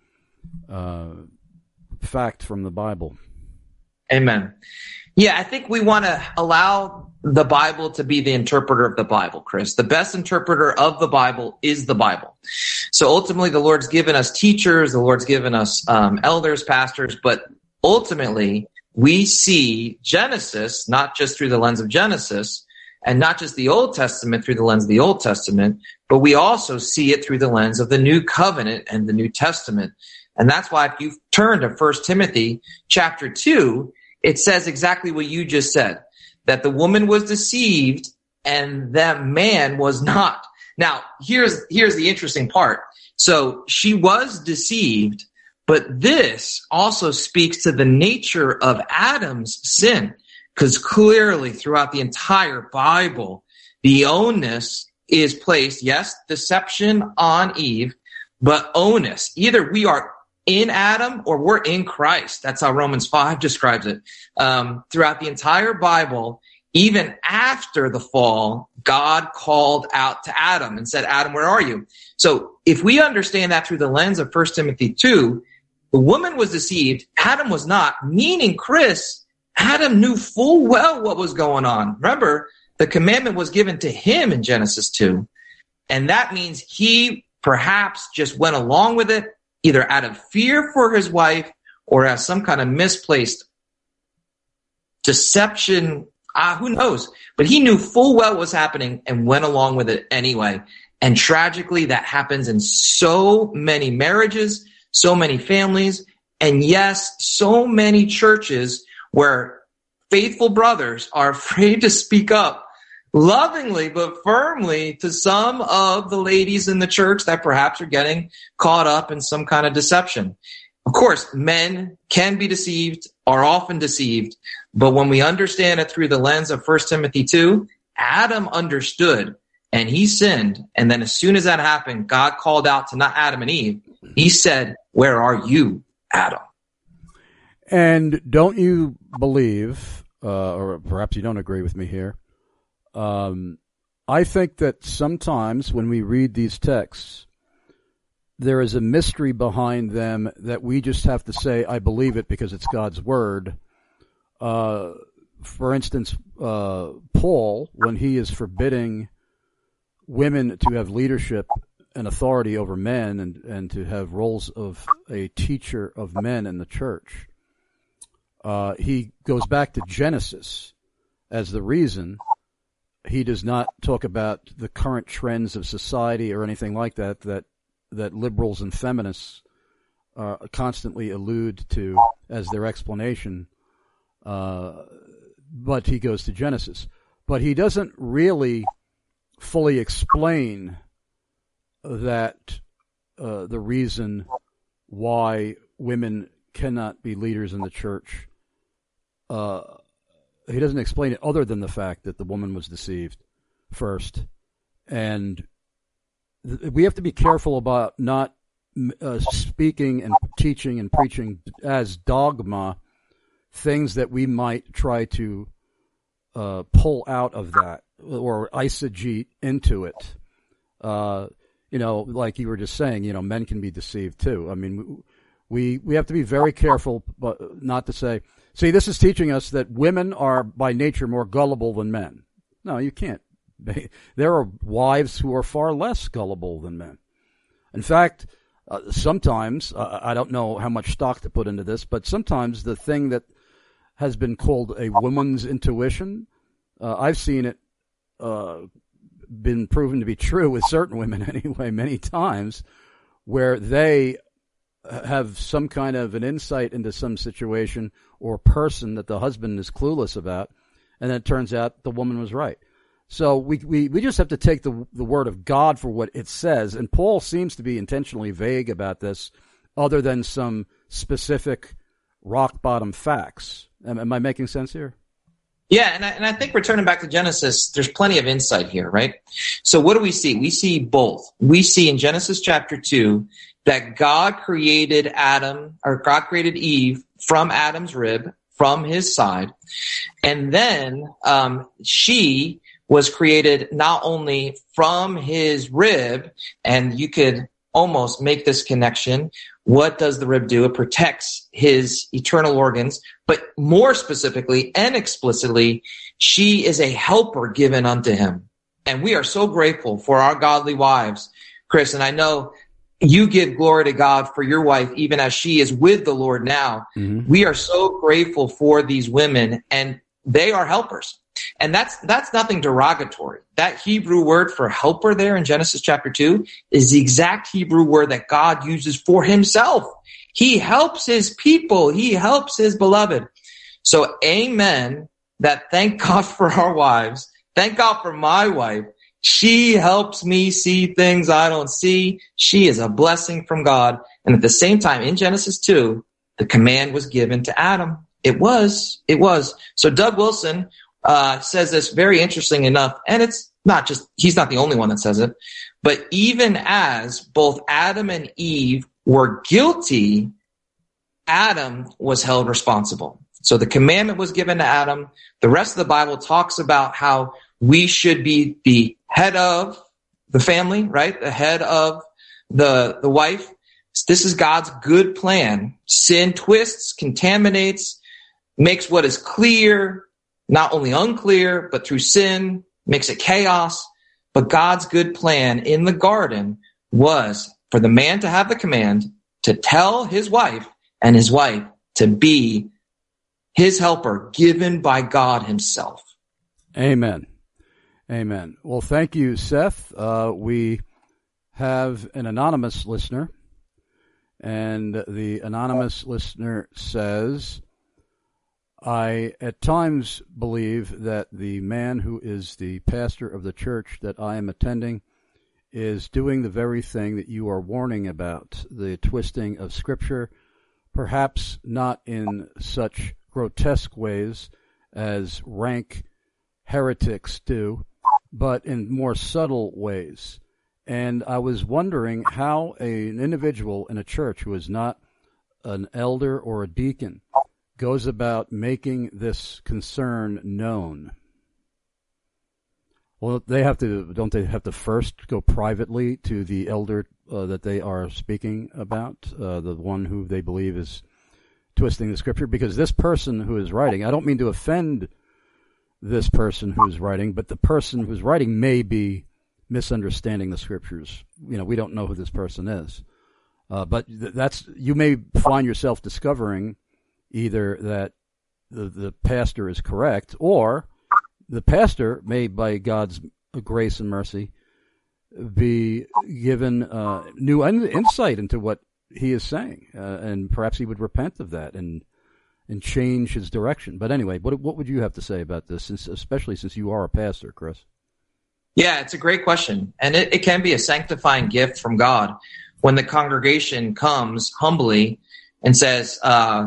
fact from the Bible. Amen. Yeah, I think we want to allow the Bible to be the interpreter of the Bible, Chris. The best interpreter of the Bible is the Bible. So ultimately, the Lord's given us teachers, the Lord's given us elders, pastors, but ultimately, we see Genesis not just through the lens of Genesis, and not just the Old Testament through the lens of the Old Testament, but we also see it through the lens of the New Covenant and the New Testament. And that's why if you turn to 1 Timothy chapter 2, it says exactly what you just said, that the woman was deceived and that man was not. Now, here's the interesting part. So she was deceived, but this also speaks to the nature of Adam's sin, because clearly throughout the entire Bible, the onus is placed, yes, deception on Eve, but onus. Either we are in Adam or we're in Christ. That's how Romans 5 describes it. Throughout the entire Bible, even after the fall, God called out to Adam and said, Adam, where are you? So if we understand that through the lens of 1 Timothy 2, the woman was deceived, Adam was not, meaning, Chris, Adam knew full well what was going on. Remember, the commandment was given to him in Genesis 2. And that means he perhaps just went along with it, either out of fear for his wife or as some kind of misplaced deception. Who knows? But he knew full well what was happening and went along with it anyway. And tragically, that happens in so many marriages, so many families, and yes, so many churches where faithful brothers are afraid to speak up lovingly but firmly to some of the ladies in the church that perhaps are getting caught up in some kind of deception. Of course, men can be deceived, are often deceived, but when we understand it through the lens of 1 Timothy 2, Adam understood and he sinned. And then as soon as that happened, God called out to not Adam and Eve. He said, "Where are you, Adam?" And don't you believe, or perhaps you don't agree with me here, I think that sometimes when we read these texts, there is a mystery behind them that we just have to say, I believe it because it's God's word. For instance, Paul, when he is forbidding women to have leadership and authority over men and to have roles of a teacher of men in the church, he goes back to Genesis as the reason. He does not talk about the current trends of society or anything like that liberals and feminists constantly allude to as their explanation. But he goes to Genesis. But he doesn't really fully explain that the reason why women cannot be leaders in the church. He doesn't explain it other than the fact that the woman was deceived first. And we have to be careful about not speaking and teaching and preaching as dogma things that we might try to pull out of that or eisegete into it. Like you were just saying, men can be deceived too. I mean, we have to be very careful, but not to say, see, this is teaching us that women are by nature more gullible than men. No, you can't. There are wives who are far less gullible than men. In fact, sometimes, I don't know how much stock to put into this, but sometimes the thing that has been called a woman's intuition, I've seen it been proven to be true with certain women anyway, many times, where they have some kind of an insight into some situation or person that the husband is clueless about, and then it turns out the woman was right. So we just have to take the word of God for what it says, and Paul seems to be intentionally vague about this, other than some specific rock-bottom facts. Am I making sense here? Yeah, and I think returning back to Genesis, there's plenty of insight here, right? So what do we see? We see both. We see in Genesis chapter 2 that God created Eve from Adam's rib, from his side, and then she was created not only from his rib, and you could almost make this connection. What does the rib do? It protects his eternal organs, but more specifically and explicitly, she is a helper given unto him. And we are so grateful for our godly wives, Chris, and I know you give glory to God for your wife, even as she is with the Lord now. Mm-hmm. We are so grateful for these women, and they are helpers. And that's nothing derogatory. That Hebrew word for helper there in Genesis chapter 2 is the exact Hebrew word that God uses for himself. He helps his people. He helps his beloved. So amen, that thank God for our wives. Thank God for my wife. She helps me see things I don't see. She is a blessing from God. And at the same time, in Genesis 2, the command was given to Adam. It was. So Doug Wilson says this very interesting enough, and it's not just, he's not the only one that says it, but even as both Adam and Eve were guilty, Adam was held responsible. So the commandment was given to Adam. The rest of the Bible talks about how we should be the head of the family, right? The head of the wife. This is God's good plan. Sin twists, contaminates, makes what is clear not only unclear, but through sin, makes it chaos. But God's good plan in the garden was for the man to have the command to tell his wife and his wife to be his helper given by God himself. Amen. Amen. Well, thank you, Seth. We have an anonymous listener, and the anonymous listener says, I at times believe that the man who is the pastor of the church that I am attending is doing the very thing that you are warning about, the twisting of Scripture, perhaps not in such grotesque ways as rank heretics do, but in more subtle ways. And I was wondering how an individual in a church who is not an elder or a deacon goes about making this concern known. Well, don't they have to first go privately to the elder that they are speaking about, the one who they believe is twisting the Scripture? Because this person who is writing, I don't mean to offend this person who's writing, but the person who's writing may be misunderstanding the Scriptures. We don't know who this person is. But you may find yourself discovering either that the pastor is correct, or the pastor may, by God's grace and mercy, be given new insight into what he is saying, and perhaps he would repent of that and change his direction. But anyway, what would you have to say about this, especially since you are a pastor, Chris? Yeah, it's a great question, and it can be a sanctifying gift from God when the congregation comes humbly and says,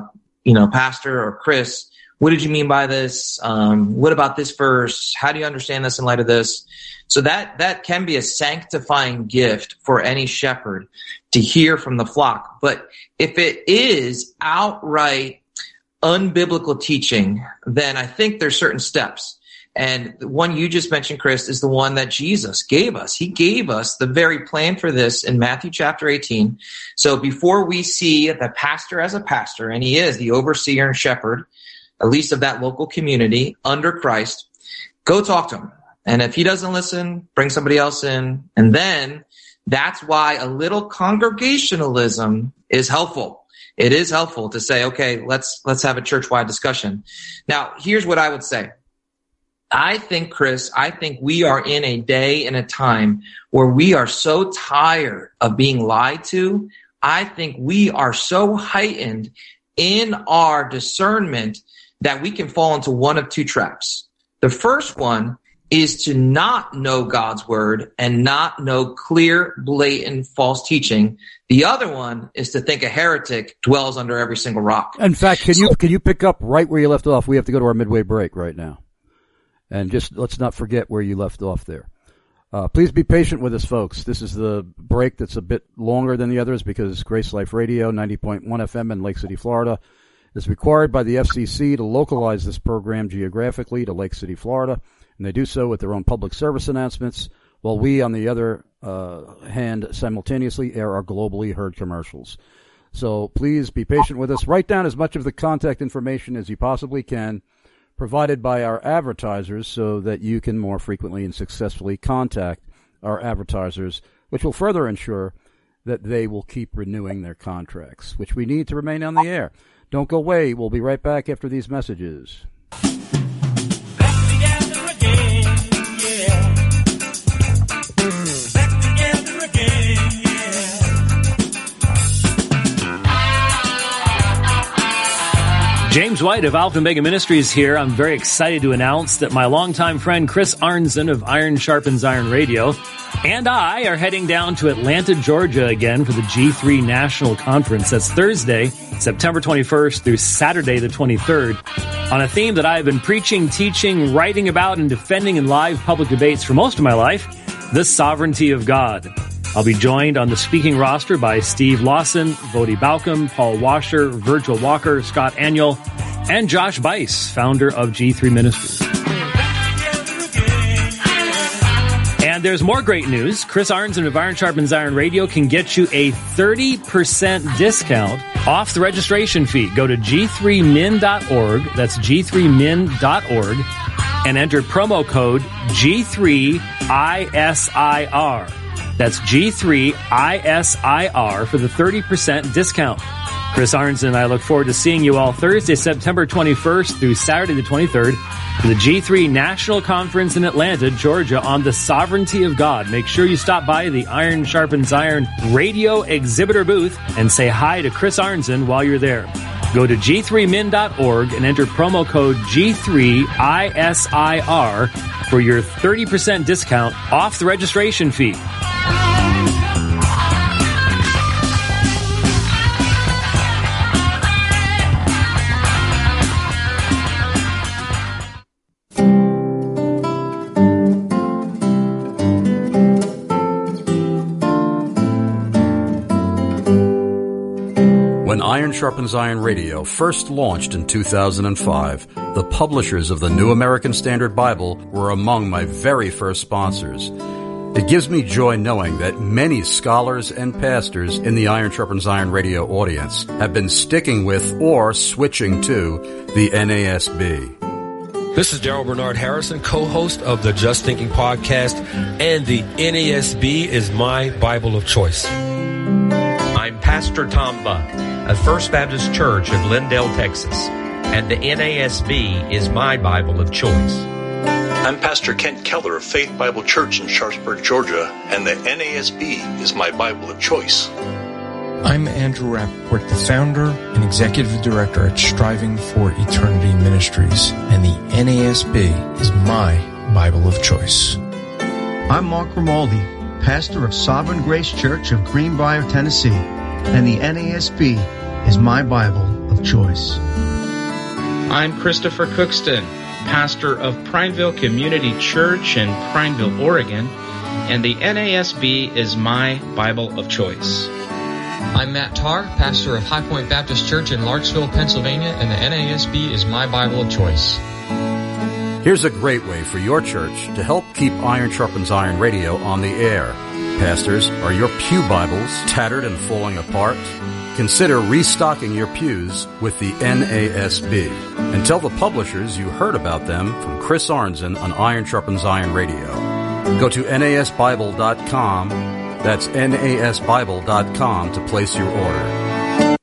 Pastor or Chris, what did you mean by this? What about this verse? How do you understand this in light of this? So that can be a sanctifying gift for any shepherd to hear from the flock. But if it is outright unbiblical teaching, then I think there's certain steps. And the one you just mentioned, Chris, is the one that Jesus gave us. He gave us the very plan for this in Matthew chapter 18. So before we see the pastor as a pastor, and he is the overseer and shepherd, at least of that local community under Christ, go talk to him. And if he doesn't listen, bring somebody else in. And then that's why a little congregationalism is helpful. It is helpful to say, okay, let's have a church-wide discussion. Now, here's what I would say. I think we are in a day and a time where we are so tired of being lied to. I think we are so heightened in our discernment that we can fall into one of two traps. The first one is to not know God's word and not know clear, blatant, false teaching. The other one is to think a heretic dwells under every single rock. In fact, can you pick up right where you left off? We have to go to our midway break right now. And just let's not forget where you left off there. Please be patient with us, folks. This is the break that's a bit longer than the others because Grace Life Radio, 90.1 FM in Lake City, Florida, is required by the FCC to localize this program geographically to Lake City, Florida. And they do so with their own public service announcements, while we, on the other hand, simultaneously air our globally heard commercials. So please be patient with us. Write down as much of the contact information as you possibly can, provided by our advertisers, so that you can more frequently and successfully contact our advertisers, which will further ensure that they will keep renewing their contracts, which we need to remain on the air. Don't go away. We'll be right back after these messages. James White of Alpha and Omega Ministries here. I'm very excited to announce that my longtime friend Chris Arnzen of Iron Sharpens Iron Radio and I are heading down to Atlanta, Georgia again for the G3 National Conference. That's Thursday, September 21st through Saturday the 23rd, on a theme that I've been preaching, teaching, writing about, and defending in live public debates for most of my life, the sovereignty of God. I'll be joined on the speaking roster by Steve Lawson, Vodi Balcom, Paul Washer, Virgil Walker, Scott Aniol, and Josh Bice, founder of G3 Ministries. And there's more great news. Chris Arnzen of Iron Sharpens Iron Radio can get you a 30% discount off the registration fee. Go to g3min.org. That's g3min.org. And enter promo code G3ISIR. That's G3ISIR for the 30% discount. Chris Arnzen and I look forward to seeing you all Thursday, September 21st through Saturday the 23rd for the G3 National Conference in Atlanta, Georgia on the sovereignty of God. Make sure you stop by the Iron Sharpens Iron radio exhibitor booth and say hi to Chris Arnzen while you're there. Go to g3min.org and enter promo code G3ISIR for your 30% discount off the registration fee. When Iron Sharpens Iron Radio first launched in 2005, the publishers of the New American Standard Bible were among my very first sponsors. It gives me joy knowing that many scholars and pastors in the Iron Sharpens Iron Radio audience have been sticking with or switching to the NASB. This is Daryl Bernard Harrison, co-host of the Just Thinking podcast, and the NASB is my Bible of choice. I'm Pastor Tom Buck of First Baptist Church of Lindale, Texas, and the NASB is my Bible of choice. I'm Pastor Kent Keller of Faith Bible Church in Sharpsburg, Georgia, and the NASB is my Bible of choice. I'm Andrew Rappaport, the founder and executive director at Striving for Eternity Ministries, and the NASB is my Bible of choice. I'm Mark Grimaldi, pastor of Sovereign Grace Church of Greenbrier, Tennessee, and the NASB is my Bible of choice. I'm Christopher Cookston, pastor of Prineville Community Church in Prineville, Oregon, and the NASB is my Bible of choice. I'm Matt Tarr, pastor of High Point Baptist Church in Larksville, Pennsylvania, and the NASB is my Bible of choice. Here's a great way for your church to help keep Iron Sharpens Iron Radio on the air. Pastors, are your pew Bibles tattered and falling apart? Consider restocking your pews with the NASB. And tell the publishers you heard about them from Chris Arnzen on Iron Sharpens Iron Radio. Go to nasbible.com. That's nasbible.com to place your order.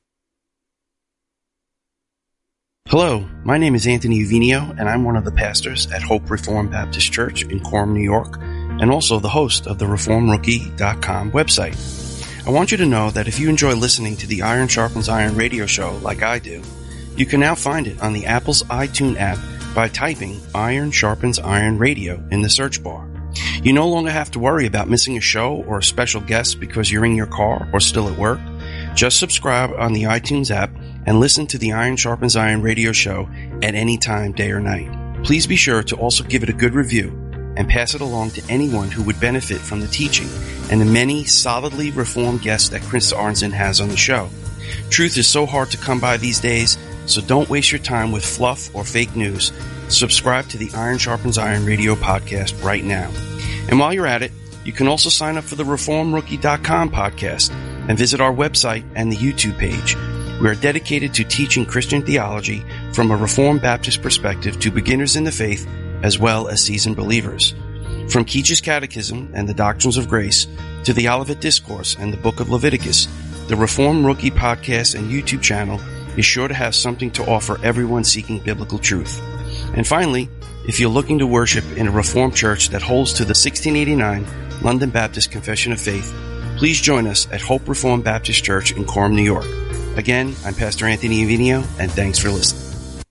Hello, my name is Anthony Uvinio, and I'm one of the pastors at Hope Reformed Baptist Church in Coram, New York, and also the host of the ReformRookie.com website. I want you to know that if you enjoy listening to the Iron Sharpens Iron radio show like I do, you can now find it on the Apple's iTunes app by typing Iron Sharpens Iron Radio in the search bar. You no longer have to worry about missing a show or a special guest because you're in your car or still at work. Just subscribe on the iTunes app and listen to the Iron Sharpens Iron radio show at any time, day or night. Please be sure to also give it a good review and pass it along to anyone who would benefit from the teaching and the many solidly reformed guests that Chris Arnzen has on the show. Truth is so hard to come by these days, so don't waste your time with fluff or fake news. Subscribe to the Iron Sharpens Iron radio podcast right now. And while you're at it, you can also sign up for the ReformRookie.com podcast and visit our website and the YouTube page. We are dedicated to teaching Christian theology from a Reformed Baptist perspective to beginners in the faith as well as seasoned believers. From Keach's Catechism and the Doctrines of Grace to the Olivet Discourse and the Book of Leviticus, the Reformed Rookie podcast and YouTube channel is sure to have something to offer everyone seeking biblical truth. And finally, if you're looking to worship in a Reformed church that holds to the 1689 London Baptist Confession of Faith, please join us at Hope Reformed Baptist Church in Coram, New York. Again, I'm Pastor Anthony Uvinio, and thanks for listening.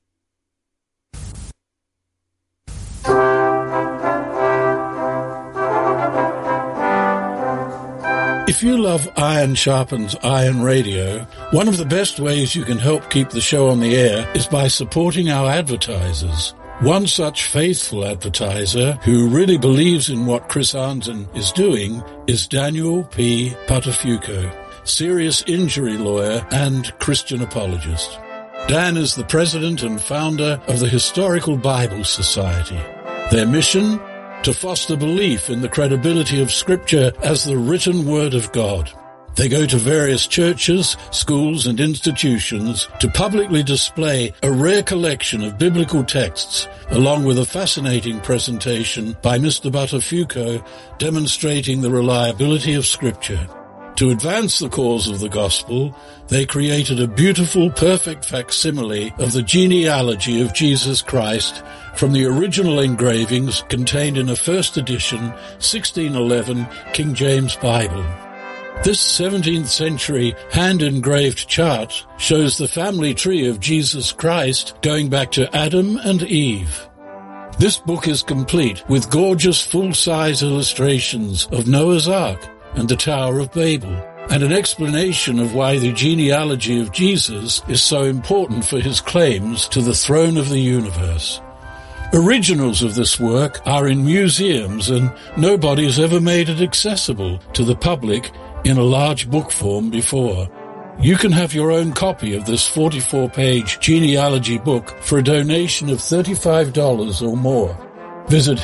If you love Iron Sharpens Iron Radio, one of the best ways you can help keep the show on the air is by supporting our advertisers. One such faithful advertiser who really believes in what Chris Arnzen is doing is Daniel P. Patafuco, serious injury lawyer and Christian apologist. Dan is the president and founder of the Historical Bible Society. Their mission? To foster belief in the credibility of Scripture as the written Word of God. They go to various churches, schools, and institutions to publicly display a rare collection of biblical texts, along with a fascinating presentation by Mr. Patafuco demonstrating the reliability of Scripture. To advance the cause of the gospel, they created a beautiful, perfect facsimile of the genealogy of Jesus Christ from the original engravings contained in a first edition 1611 King James Bible. This 17th century hand-engraved chart shows the family tree of Jesus Christ going back to Adam and Eve. This book is complete with gorgeous full-size illustrations of Noah's Ark and the Tower of Babel, and an explanation of why the genealogy of Jesus is so important for his claims to the throne of the universe. Originals of this work are in museums, and nobody has ever made it accessible to the public in a large book form before. You can have your own copy of this 44-page genealogy book for a donation of $35 or more. Visit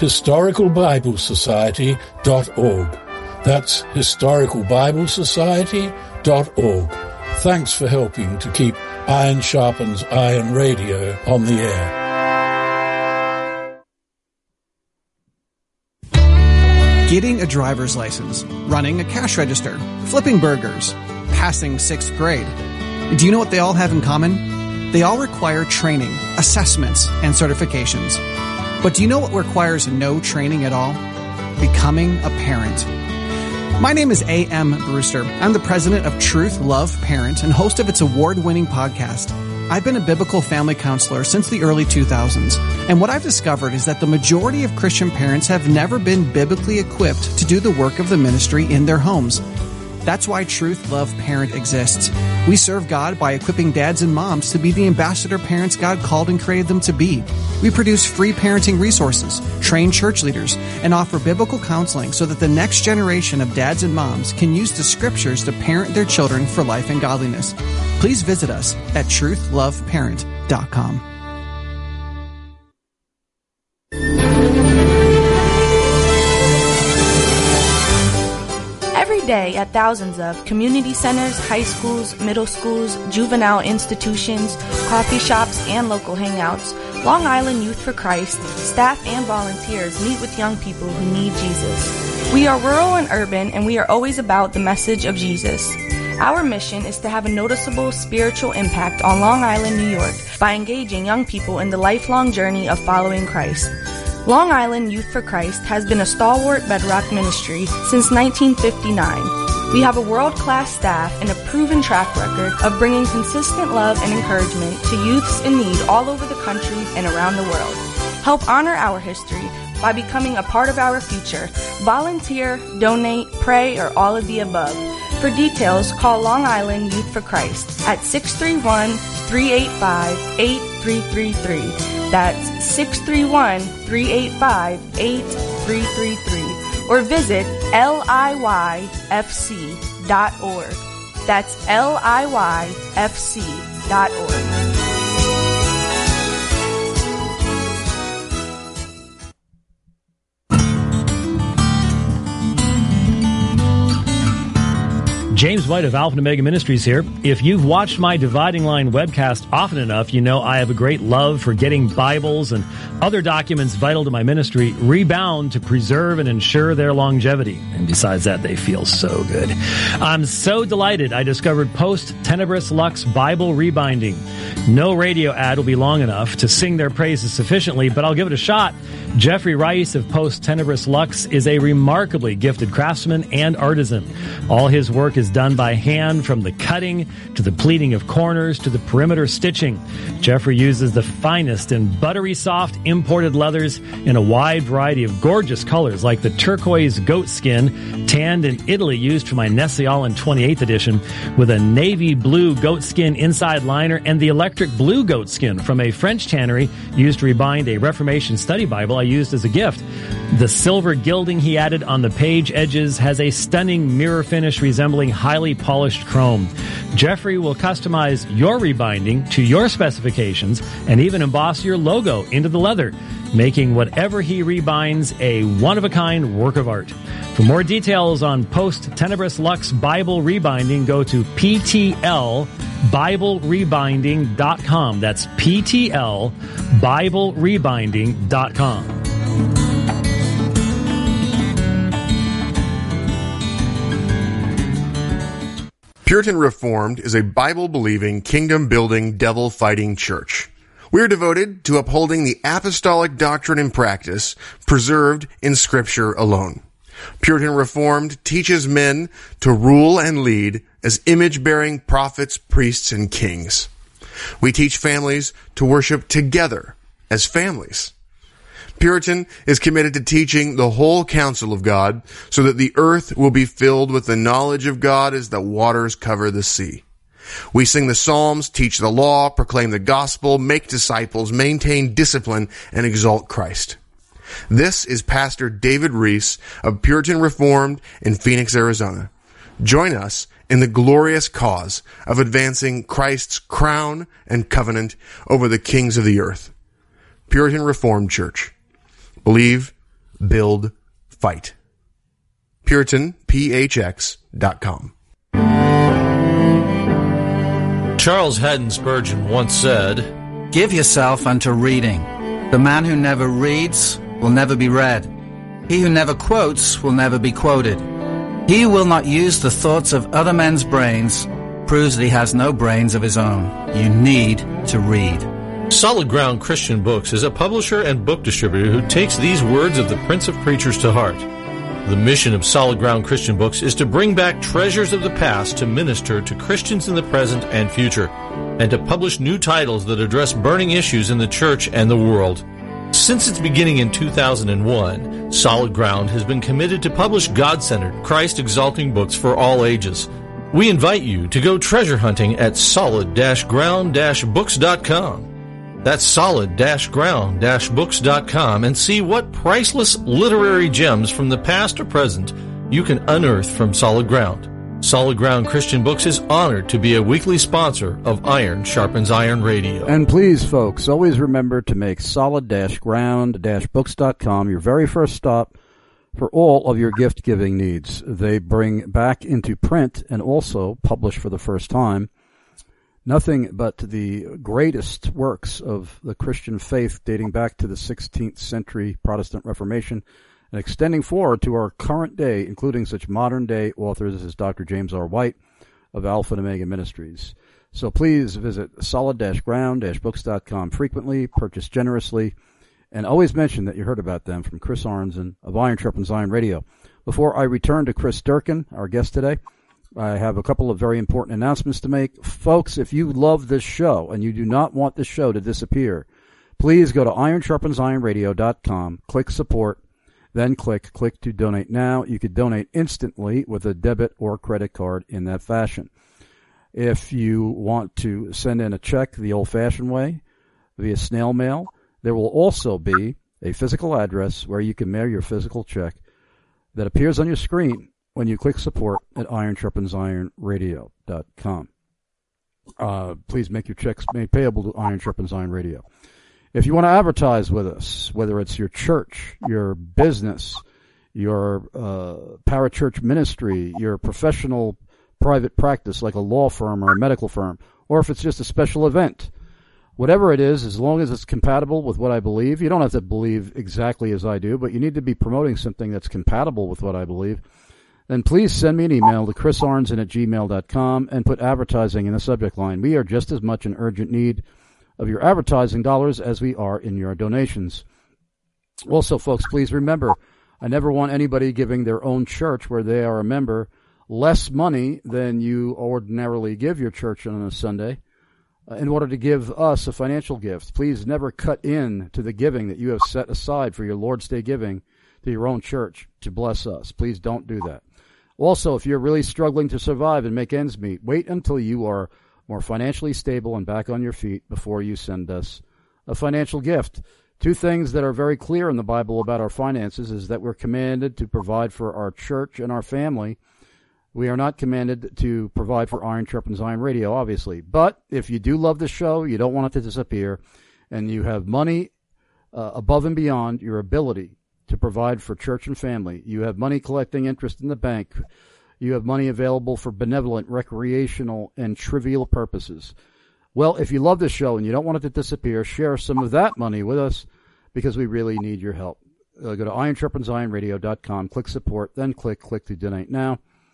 historicalbiblesociety.org. That's historicalbiblesociety.org. Thanks for helping to keep Iron Sharpens Iron Radio on the air. Getting a driver's license, running a cash register, flipping burgers, passing 6th grade. Do you know what they all have in common? They all require training, assessments, and certifications. But do you know what requires no training at all? Becoming a parent. My name is A.M. Brewster. I'm the president of Truth Love Parent and host of its award-winning podcast. I've been a biblical family counselor since the early 2000s, and what I've discovered is that the majority of Christian parents have never been biblically equipped to do the work of the ministry in their homes. That's why Truth Love Parent exists. We serve God by equipping dads and moms to be the ambassador parents God called and created them to be. We produce free parenting resources, train church leaders, and offer biblical counseling so that the next generation of dads and moms can use the scriptures to parent their children for life and godliness. Please visit us at truthloveparent.com. Every day at thousands of community centers, high schools, middle schools, juvenile institutions, coffee shops, and local hangouts, Long Island Youth for Christ, staff and volunteers meet with young people who need Jesus. We are rural and urban, and we are always about the message of Jesus. Our mission is to have a noticeable spiritual impact on Long Island, New York, by engaging young people in the lifelong journey of following Christ. Long Island Youth for Christ has been a stalwart bedrock ministry since 1959. We have a world-class staff and a proven track record of bringing consistent love and encouragement to youths in need all over the country and around the world. Help honor our history by becoming a part of our future. Volunteer, donate, pray, or all of the above. For details, call Long Island Youth for Christ at 631-385-8333. That's 631-385-8333. Or visit LIYFC.org. That's LIYFC.org. James White of Alpha and Omega Ministries here. If you've watched my Dividing Line webcast often enough, you know I have a great love for getting Bibles and other documents vital to my ministry rebound to preserve and ensure their longevity. And besides that, they feel so good. I'm so delighted I discovered Post Tenebris Lux Bible Rebinding. No radio ad will be long enough to sing their praises sufficiently, but I'll give it a shot. Jeffrey Rice of Post Tenebris Lux is a remarkably gifted craftsman and artisan. All his work is done by hand, from the cutting to the pleating of corners to the perimeter stitching. Jeffrey uses the finest and buttery soft imported leathers in a wide variety of gorgeous colors, like the turquoise goat skin tanned in Italy used for my Nestle All in 28th edition, with a navy blue goat skin inside liner, and the electric blue goat skin from a French tannery used to rebind a Reformation study Bible I used as a gift. The silver gilding he added on the page edges has a stunning mirror finish resembling highly polished chrome. Jeffrey will customize your rebinding to your specifications and even emboss your logo into the leather, making whatever he rebinds a one-of-a-kind work of art. For more details on Post Tenebris Lux Bible Rebinding, go to PTLBibleRebinding.com. That's PTLBibleRebinding.com. Puritan Reformed is a Bible-believing, kingdom-building, devil-fighting church. We are devoted to upholding the apostolic doctrine and practice preserved in Scripture alone. Puritan Reformed teaches men to rule and lead as image-bearing prophets, priests, and kings. We teach families to worship together as families. Puritan is committed to teaching the whole counsel of God so that the earth will be filled with the knowledge of God as the waters cover the sea. We sing the Psalms, teach the law, proclaim the gospel, make disciples, maintain discipline, and exalt Christ. This is Pastor David Reese of Puritan Reformed in Phoenix, Arizona. Join us in the glorious cause of advancing Christ's crown and covenant over the kings of the earth. Puritan Reformed Church. Believe, build, fight. PuritanPHX.com. Charles Haddon Spurgeon once said, "Give yourself unto reading. The man who never reads will never be read. He who never quotes will never be quoted. He who will not use the thoughts of other men's brains proves that he has no brains of his own. You need to read." Solid Ground Christian Books is a publisher and book distributor who takes these words of the Prince of Preachers to heart. The mission of Solid Ground Christian Books is to bring back treasures of the past to minister to Christians in the present and future, and to publish new titles that address burning issues in the church and the world. Since its beginning in 2001, Solid Ground has been committed to publish God-centered, Christ-exalting books for all ages. We invite you to go treasure hunting at solid-ground-books.com. That's solid-ground-books.com, and see what priceless literary gems from the past or present you can unearth from Solid Ground. Solid Ground Christian Books is honored to be a weekly sponsor of Iron Sharpens Iron Radio. And please, folks, always remember to make solid-ground-books.com your very first stop for all of your gift-giving needs. They bring back into print and also publish for the first time nothing but the greatest works of the Christian faith dating back to the 16th century Protestant Reformation and extending forward to our current day, including such modern-day authors as Dr. James R. White of Alpha and Omega Ministries. So please visit solid-ground-books.com frequently, purchase generously, and always mention that you heard about them from Chris Arnzen of Iron Sharpens Iron Radio. Before I return to Chris Durkin, our guest today, I have a couple of very important announcements to make. Folks, if you love this show and you do not want this show to disappear, please go to ironsharpensironradio.com, click support, then click to donate now. You could donate instantly with a debit or credit card in that fashion. If you want to send in a check the old-fashioned way via snail mail, there will also be a physical address where you can mail your physical check that appears on your screen when you click support at ironsharpensironradio.com. Please make your checks made payable to Iron Sharpens Iron Radio. If you want to advertise with us, whether it's your church, your business, your parachurch ministry, your professional private practice like a law firm or a medical firm, or if it's just a special event, whatever it is, as long as it's compatible with what I believe, you don't have to believe exactly as I do, but you need to be promoting something that's compatible with what I believe, then please send me an email to chrisarnzen@gmail.com and put advertising in the subject line. We are just as much in urgent need of your advertising dollars as we are in your donations. Also, folks, please remember, I never want anybody giving their own church where they are a member less money than you ordinarily give your church on a Sunday in order to give us a financial gift. Please never cut in to the giving that you have set aside for your Lord's Day giving to your own church to bless us. Please don't do that. Also, if you're really struggling to survive and make ends meet, wait until you are more financially stable and back on your feet before you send us a financial gift. Two things that are very clear in the Bible about our finances is that we're commanded to provide for our church and our family. We are not commanded to provide for Iron Sharpens Iron Radio, obviously. But if you do love the show, you don't want it to disappear, and you have money above and beyond your ability to provide for church and family, you have money collecting interest in the bank, you have money available for benevolent, recreational, and trivial purposes. Well, if you love this show and you don't want it to disappear, share some of that money with us because we really need your help. Go to ironsharpensironradio.com, click support, then click to donate now.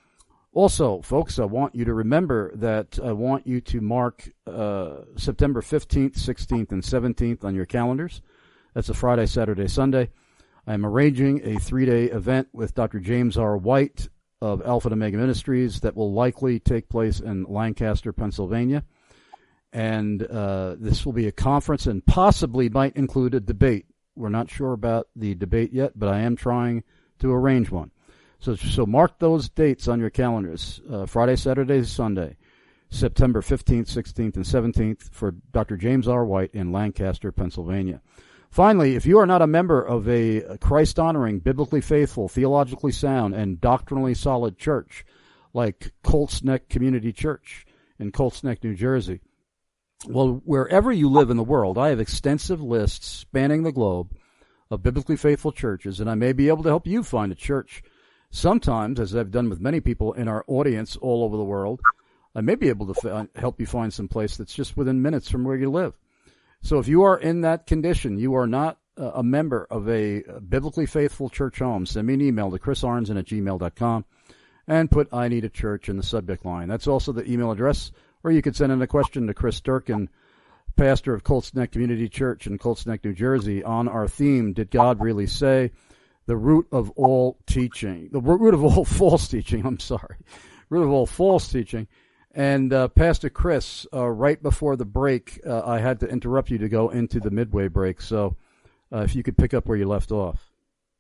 Also, folks, I want you to remember that I want you to mark September 15th, 16th, and 17th on your calendars. That's a Friday, Saturday, Sunday. I'm arranging a 3-day event with Dr. James R. White of Alpha and Omega Ministries that will likely take place in Lancaster, Pennsylvania. And this will be a conference and possibly might include a debate. We're not sure about the debate yet, but I am trying to arrange one. So mark those dates on your calendars, Friday, Saturday, Sunday, September 15th, 16th, and 17th for Dr. James R. White in Lancaster, Pennsylvania. Finally, if you are not a member of a Christ-honoring, biblically faithful, theologically sound, and doctrinally solid church like Colts Neck Community Church in Colts Neck, New Jersey, well, wherever you live in the world, I have extensive lists spanning the globe of biblically faithful churches, and I may be able to help you find a church. Sometimes, as I've done with many people in our audience all over the world, I may be able to help you find some place that's just within minutes from where you live. So if you are in that condition, you are not a member of a biblically faithful church home, send me an email to chrisarnson@gmail.com and put I need a church in the subject line. That's also the email address, or you could send in a question to Chris Durkin, pastor of Colts Neck Community Church in Colts Neck, New Jersey, on our theme, Did God Really Say? The root of all teaching, the root of all false teaching, root of all false teaching. And Pastor Chris, right before the break, I had to interrupt you to go into the midway break. So if you could pick up where you left off.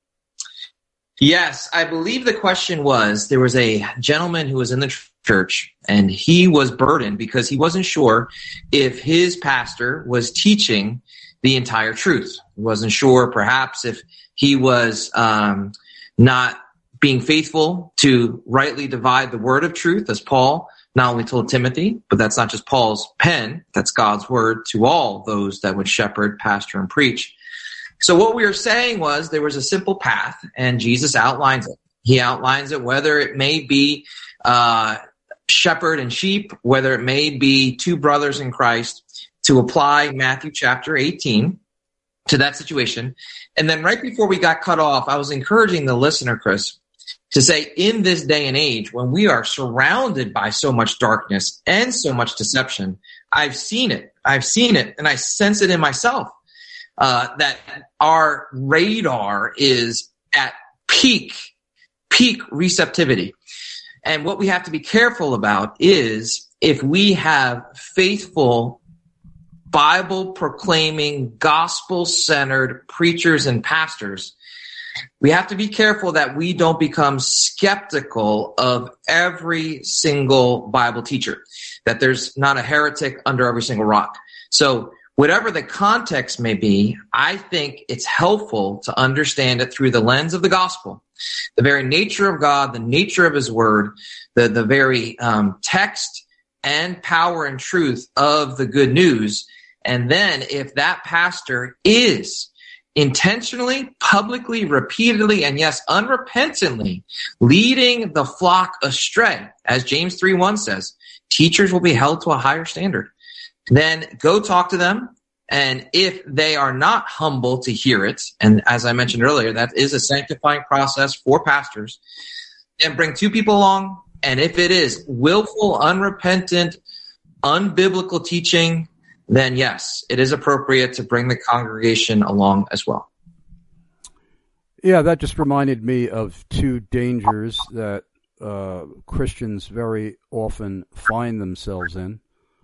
Yes, I believe the question was, there was a gentleman who was in the church, and he was burdened because he wasn't sure if his pastor was teaching the entire truth. He wasn't sure, perhaps, if he was not being faithful to rightly divide the word of truth, as Paul not only told Timothy, but that's not just Paul's pen, that's God's word to all those that would shepherd, pastor, and preach. So what we were saying was there was a simple path, and Jesus outlines it. He outlines it, whether it may be shepherd and sheep, whether it may be two brothers in Christ, to apply Matthew chapter 18 to that situation. And then right before we got cut off, I was encouraging the listener, Chris, to say, in this day and age, when we are surrounded by so much darkness and so much deception, I've seen it, and I sense it in myself, that our radar is at peak receptivity. And what we have to be careful about is, if we have faithful, Bible-proclaiming, gospel-centered preachers and pastors, we have to be careful that we don't become skeptical of every single Bible teacher, that there's not a heretic under every single rock. So whatever the context may be, I think it's helpful to understand it through the lens of the gospel, the very nature of God, the nature of his word, the very text and power and truth of the good news. And then if that pastor is intentionally, publicly, repeatedly, and yes, unrepentantly leading the flock astray, as James 3:1 says, teachers will be held to a higher standard. Then go talk to them. And if they are not humble to hear it, and as I mentioned earlier, that is a sanctifying process for pastors, and bring two people along. And if it is willful, unrepentant, unbiblical teaching, then yes, it is appropriate to bring the congregation along as well. Yeah, that just reminded me of two dangers that Christians very often find themselves in.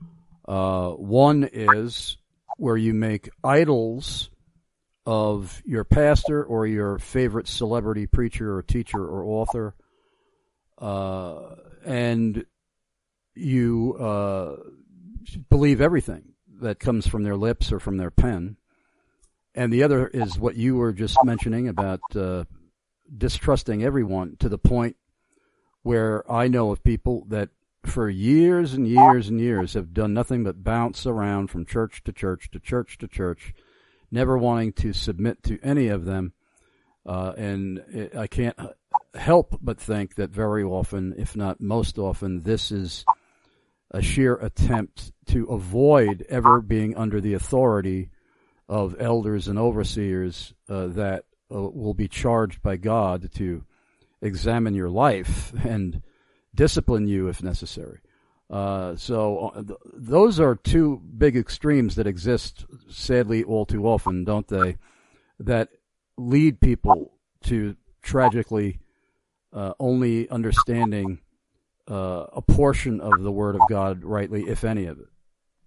One is where you make idols of your pastor or your favorite celebrity preacher or teacher or author, and you believe everything that comes from their lips or from their pen. And the other is what you were just mentioning about distrusting everyone, to the point where I know of people that for years and years and years have done nothing but bounce around from church to church to church to church, never wanting to submit to any of them. I can't help but think that very often, if not most often, this is a sheer attempt to avoid ever being under the authority of elders and overseers that will be charged by God to examine your life and discipline you if necessary. Those are two big extremes that exist, sadly, all too often, don't they? That lead people to tragically only understanding a portion of the Word of God rightly, if any of it.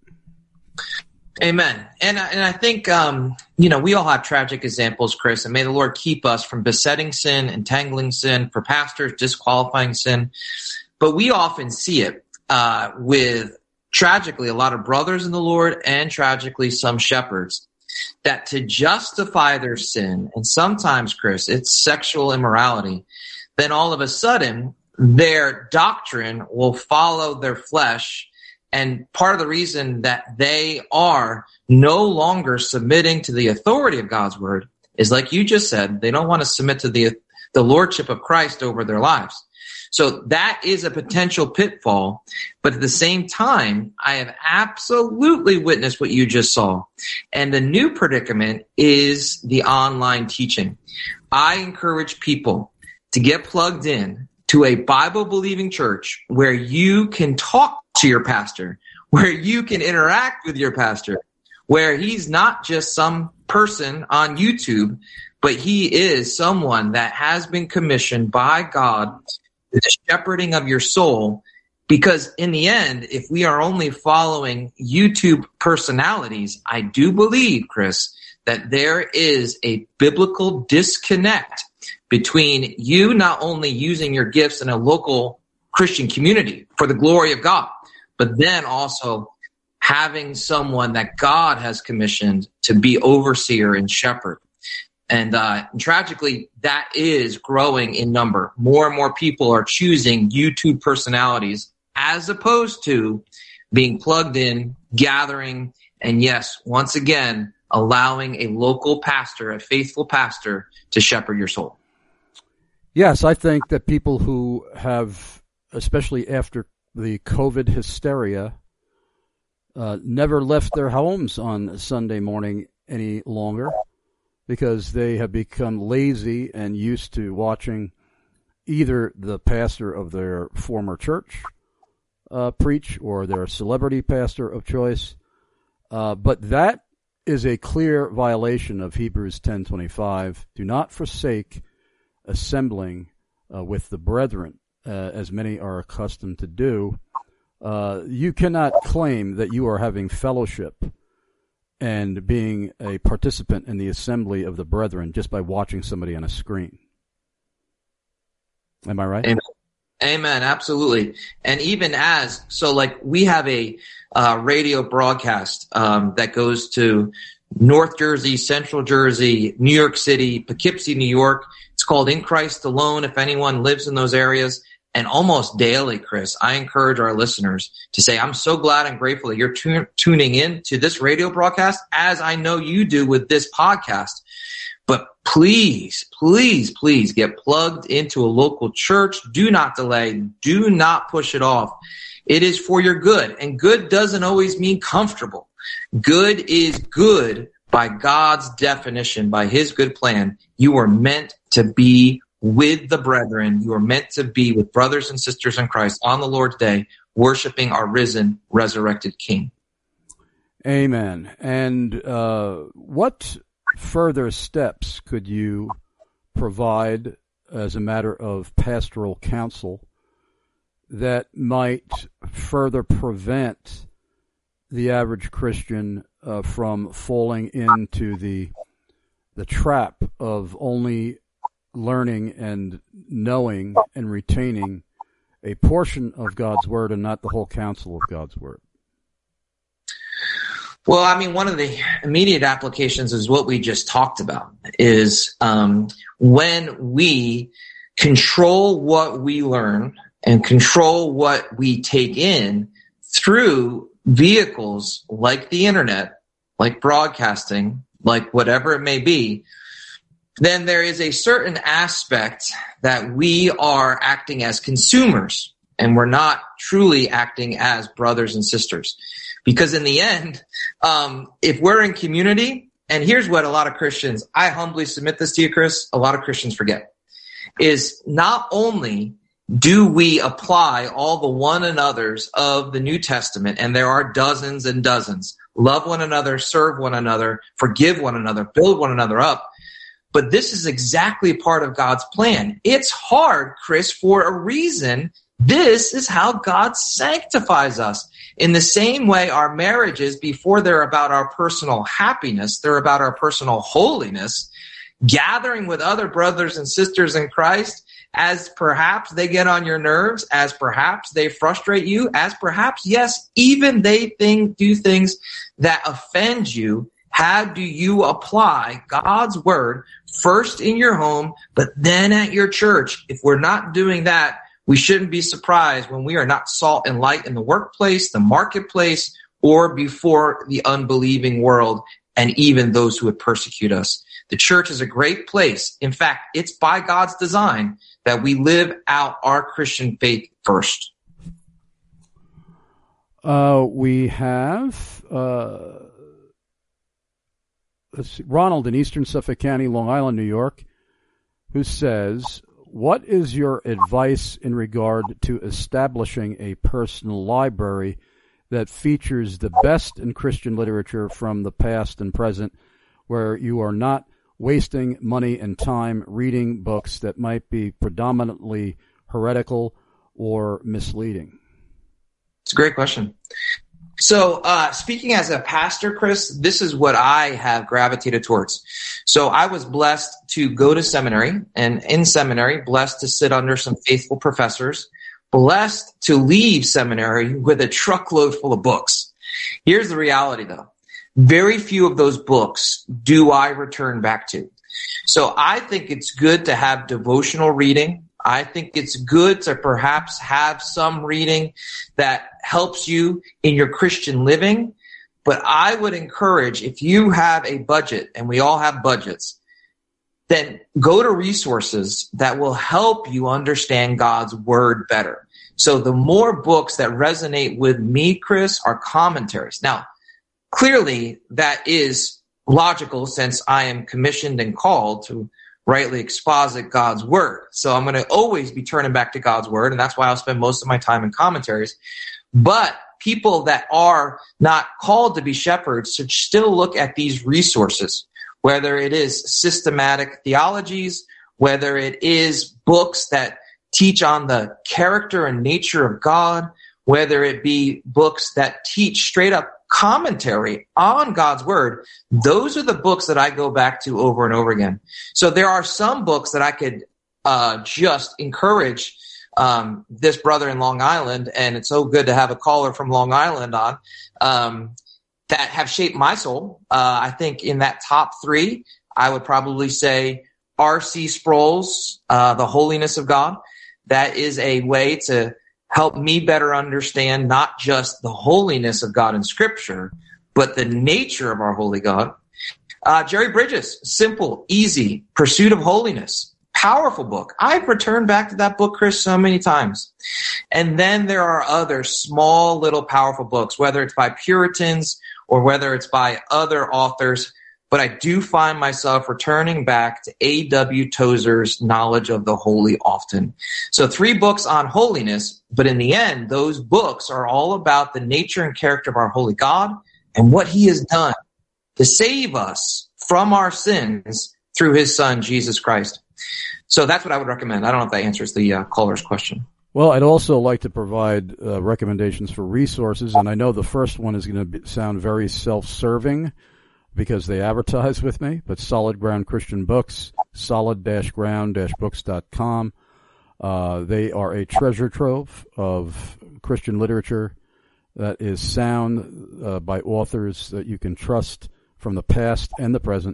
Amen. And I think, we all have tragic examples, Chris, and may the Lord keep us from besetting sin, entangling sin, for pastors, disqualifying sin. But we often see it with, tragically, a lot of brothers in the Lord and tragically some shepherds, that to justify their sin, and sometimes, Chris, it's sexual immorality, then all of a sudden their doctrine will follow their flesh. And part of the reason that they are no longer submitting to the authority of God's word is, like you just said, they don't want to submit to the lordship of Christ over their lives. So that is a potential pitfall. But at the same time, I have absolutely witnessed what you just saw. And the new predicament is the online teaching. I encourage people to get plugged in to a Bible-believing church where you can talk to your pastor, where you can interact with your pastor, where he's not just some person on YouTube, but he is someone that has been commissioned by God, the shepherding of your soul. Because in the end, if we are only following YouTube personalities, I do believe, Chris, that there is a biblical disconnect between you not only using your gifts in a local Christian community for the glory of God, but then also having someone that God has commissioned to be overseer and shepherd. And tragically, that is growing in number. More and more people are choosing YouTube personalities as opposed to being plugged in, gathering, and yes, once again, allowing a local pastor, a faithful pastor, to shepherd your soul. Yes, I think that people who have, especially after the COVID hysteria, never left their homes on Sunday morning any longer because they have become lazy and used to watching either the pastor of their former church preach or their celebrity pastor of choice. But that is a clear violation of Hebrews 10:25. Do not forsake assembling with the brethren, as many are accustomed to do. You cannot claim that you are having fellowship and being a participant in the assembly of the brethren just by watching somebody on a screen. Am I right? Amen. Amen. Absolutely. And even we have a radio broadcast that goes to North Jersey, Central Jersey, New York City, Poughkeepsie, New York. It's called In Christ Alone, if anyone lives in those areas. And almost daily, Chris, I encourage our listeners to say, I'm so glad and grateful that you're tuning in to this radio broadcast, as I know you do with this podcast. But please, please, please get plugged into a local church. Do not delay. Do not push it off. It is for your good. And good doesn't always mean comfortable. Good is good by God's definition, by his good plan. You are meant to be with the brethren. You are meant to be with brothers and sisters in Christ on the Lord's day, worshiping our risen, resurrected King. Amen. And what further steps could you provide as a matter of pastoral counsel that might further prevent the average Christian from falling into the trap of only learning and knowing and retaining a portion of God's word and not the whole counsel of God's word? Well, I mean, one of the immediate applications is what we just talked about, is when we control what we learn and control what we take in through vehicles like the internet, like broadcasting, like whatever it may be, then there is a certain aspect that we are acting as consumers and we're not truly acting as brothers and sisters. Because in the end, if we're in community, and here's what a lot of Christians, I humbly submit this to you, Chris, a lot of Christians forget, is not only do we apply all the one another's of the New Testament? And there are dozens and dozens. Love one another, serve one another, forgive one another, build one another up. But this is exactly part of God's plan. It's hard, Chris, for a reason. This is how God sanctifies us. In the same way, our marriages, before they're about our personal happiness, they're about our personal holiness. Gathering with other brothers and sisters in Christ, as perhaps they get on your nerves, as perhaps they frustrate you, as perhaps, yes, even they do things that offend you. How do you apply God's word first in your home, but then at your church? If we're not doing that, we shouldn't be surprised when we are not salt and light in the workplace, the marketplace, or before the unbelieving world and even those who would persecute us. The church is a great place. In fact, it's by God's design that we live out our Christian faith first. We have Ronald in Eastern Suffolk County, Long Island, New York, who says, what is your advice in regard to establishing a personal library that features the best in Christian literature from the past and present, where you are not wasting money and time reading books that might be predominantly heretical or misleading? It's a great question. So speaking as a pastor, Chris, this is what I have gravitated towards. So I was blessed to go to seminary, and in seminary, blessed to sit under some faithful professors, blessed to leave seminary with a truckload full of books. Here's the reality, though. Very few of those books do I return back to. So I think it's good to have devotional reading. I think it's good to perhaps have some reading that helps you in your Christian living. But I would encourage, if you have a budget, and we all have budgets, then go to resources that will help you understand God's word better. So the more books that resonate with me, Chris, are commentaries. Now, clearly that is logical, since I am commissioned and called to rightly exposit God's word. So I'm going to always be turning back to God's word, and that's why I'll spend most of my time in commentaries. But people that are not called to be shepherds should still look at these resources, whether it is systematic theologies, whether it is books that teach on the character and nature of God, whether it be books that teach straight up commentary on God's word. Those are the books that I go back to over and over again. So there are some books that I could just encourage this brother in Long Island, and it's so good to have a caller from Long Island on, that have shaped my soul. I think in that top three, I would probably say R.C. Sproul's The Holiness of God. That is a way to help me better understand not just the holiness of God in Scripture, but the nature of our holy God. Jerry Bridges, Simple, Easy, Pursuit of Holiness. Powerful book. I've returned back to that book, Chris, so many times. And then there are other small little powerful books, whether it's by Puritans or whether it's by other authors. But I do find myself returning back to A.W. Tozer's Knowledge of the Holy often. So 3 books on holiness, but in the end, those books are all about the nature and character of our holy God and what he has done to save us from our sins through his son, Jesus Christ. So that's what I would recommend. I don't know if that answers the caller's question. Well, I'd also like to provide recommendations for resources, and I know the first one is going to sound very self-serving because they advertise with me, but Solid Ground Christian Books, solid-ground-books.com. They are a treasure trove of Christian literature that is sound by authors that you can trust from the past and the present.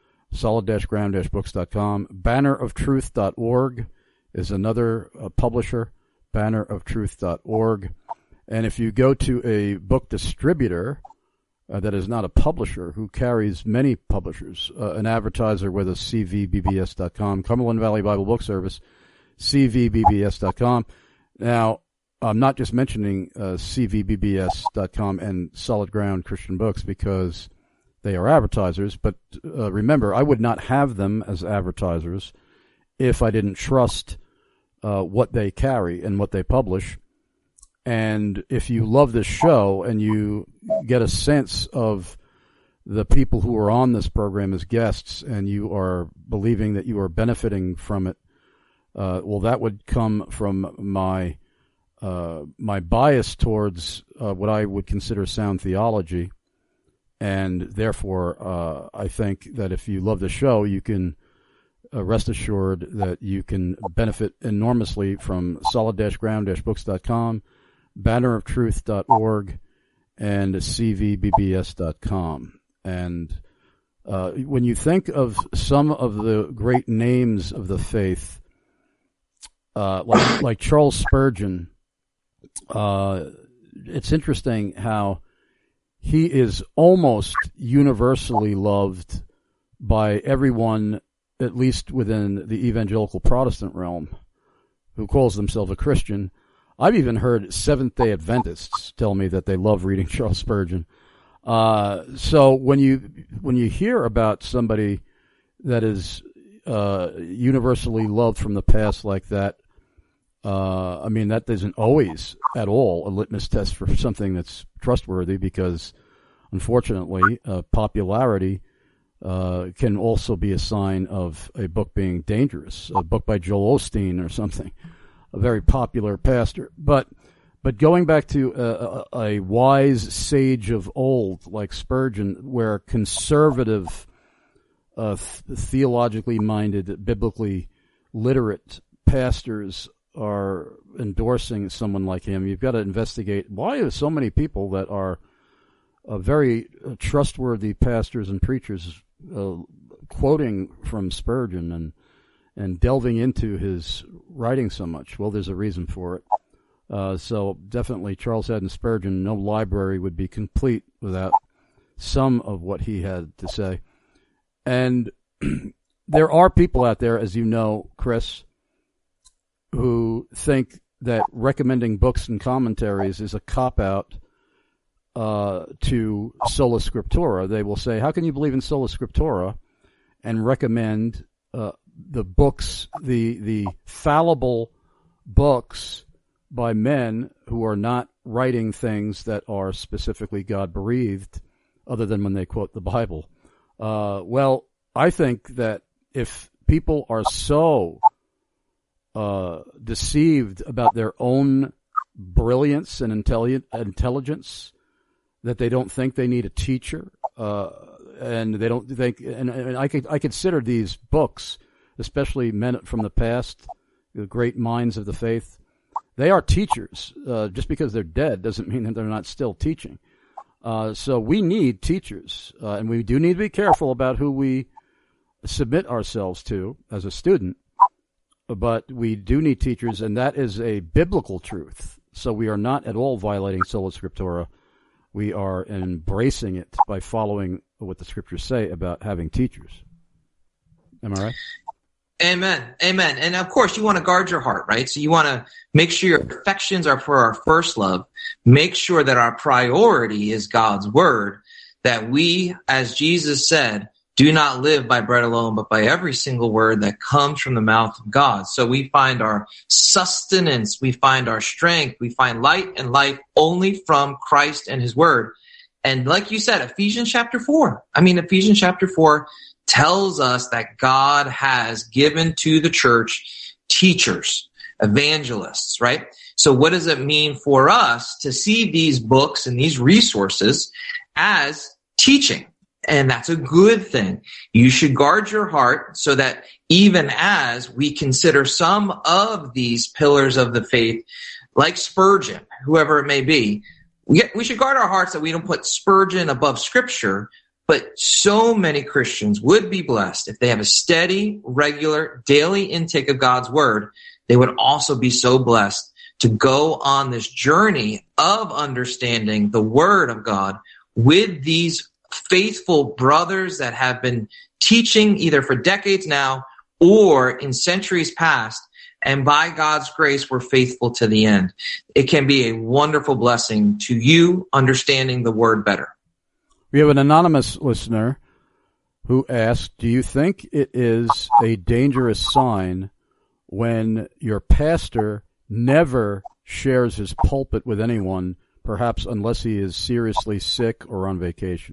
solid-ground-books.com. Banneroftruth.org is another publisher, banneroftruth.org. And if you go to a book distributor that is not a publisher, who carries many publishers, an advertiser with a cvbbs.com, Cumberland Valley Bible Book Service, cvbbs.com. Now, I'm not just mentioning cvbbs.com and Solid Ground Christian Books because they are advertisers, but remember, I would not have them as advertisers if I didn't trust what they carry and what they publish. And if you love this show and you get a sense of the people who are on this program as guests and you are believing that you are benefiting from it, well, that would come from my bias towards what I would consider sound theology. And therefore, I think that if you love the show, you can rest assured that you can benefit enormously from solid-ground-books.com, banneroftruth.org, and cvbbs.com. And when you think of some of the great names of the faith, like Charles Spurgeon, it's interesting how he is almost universally loved by everyone, at least within the evangelical Protestant realm, who calls themselves a Christian. I've even heard Seventh-day Adventists tell me that they love reading Charles Spurgeon. So when you hear about somebody that is universally loved from the past like that, I mean, that isn't always at all a litmus test for something that's trustworthy, because unfortunately, popularity can also be a sign of a book being dangerous. A book by Joel Osteen or something, a very popular pastor. But going back to a wise sage of old like Spurgeon, where conservative, theologically minded, biblically literate pastors are endorsing someone like him, you've got to investigate why are so many people that are very trustworthy pastors and preachers quoting from Spurgeon and delving into his writing so much. Well, there's a reason for it. So definitely Charles Haddon Spurgeon, no library would be complete without some of what he had to say. And there are people out there, as you know, Chris, who think that recommending books and commentaries is a cop-out to sola scriptura. They will say, how can you believe in sola scriptura and recommend the books, the fallible books by men who are not writing things that are specifically God-breathed, other than when they quote the Bible? Well, I think that if people are so deceived about their own brilliance and intelligence that they don't think they need a teacher, and they don't think, and I consider these books, especially men from the past, the great minds of the faith, they are teachers. Just because they're dead doesn't mean that they're not still teaching. So we need teachers, and we do need to be careful about who we submit ourselves to as a student. But we do need teachers, and that is a biblical truth. So we are not at all violating sola scriptura. We are embracing it by following what the scriptures say about having teachers. Am I right? Amen. Amen. And of course, you want to guard your heart, right? So you want to make sure your affections are for our first love. Make sure that our priority is God's word, that we, as Jesus said, do not live by bread alone, but by every single word that comes from the mouth of God. So we find our sustenance, we find our strength, we find light and life only from Christ and his word. And like you said, Ephesians chapter 4 tells us that God has given to the church teachers, evangelists, right? So what does it mean for us to see these books and these resources as teaching? And that's a good thing. You should guard your heart so that even as we consider some of these pillars of the faith, like Spurgeon, whoever it may be, we should guard our hearts that we don't put Spurgeon above Scripture. But so many Christians would be blessed if they have a steady, regular, daily intake of God's word. They would also be so blessed to go on this journey of understanding the word of God with these faithful brothers that have been teaching either for decades now or in centuries past, and by God's grace, we're faithful to the end. It can be a wonderful blessing to you understanding the word better. We have an anonymous listener who asked, do you think it is a dangerous sign when your pastor never shares his pulpit with anyone, perhaps unless he is seriously sick or on vacation?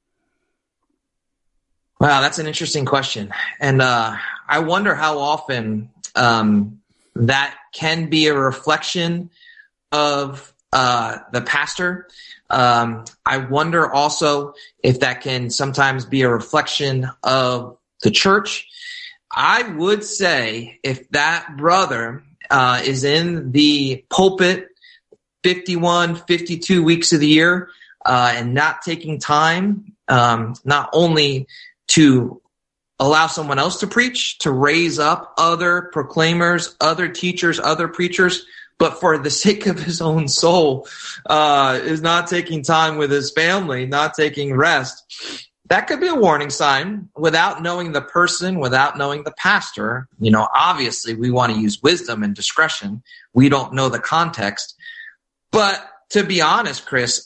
Wow, that's an interesting question. And I wonder how often that can be a reflection of the pastor. I wonder also if that can sometimes be a reflection of the church. I would say if that brother is in the pulpit 51, 52 weeks of the year and not taking time, not only to allow someone else to preach, to raise up other proclaimers, other teachers, other preachers, but for the sake of his own soul, is not taking time with his family, not taking rest. That could be a warning sign. Without knowing the person, without knowing the pastor, obviously we want to use wisdom and discretion. We don't know the context. But to be honest, Chris,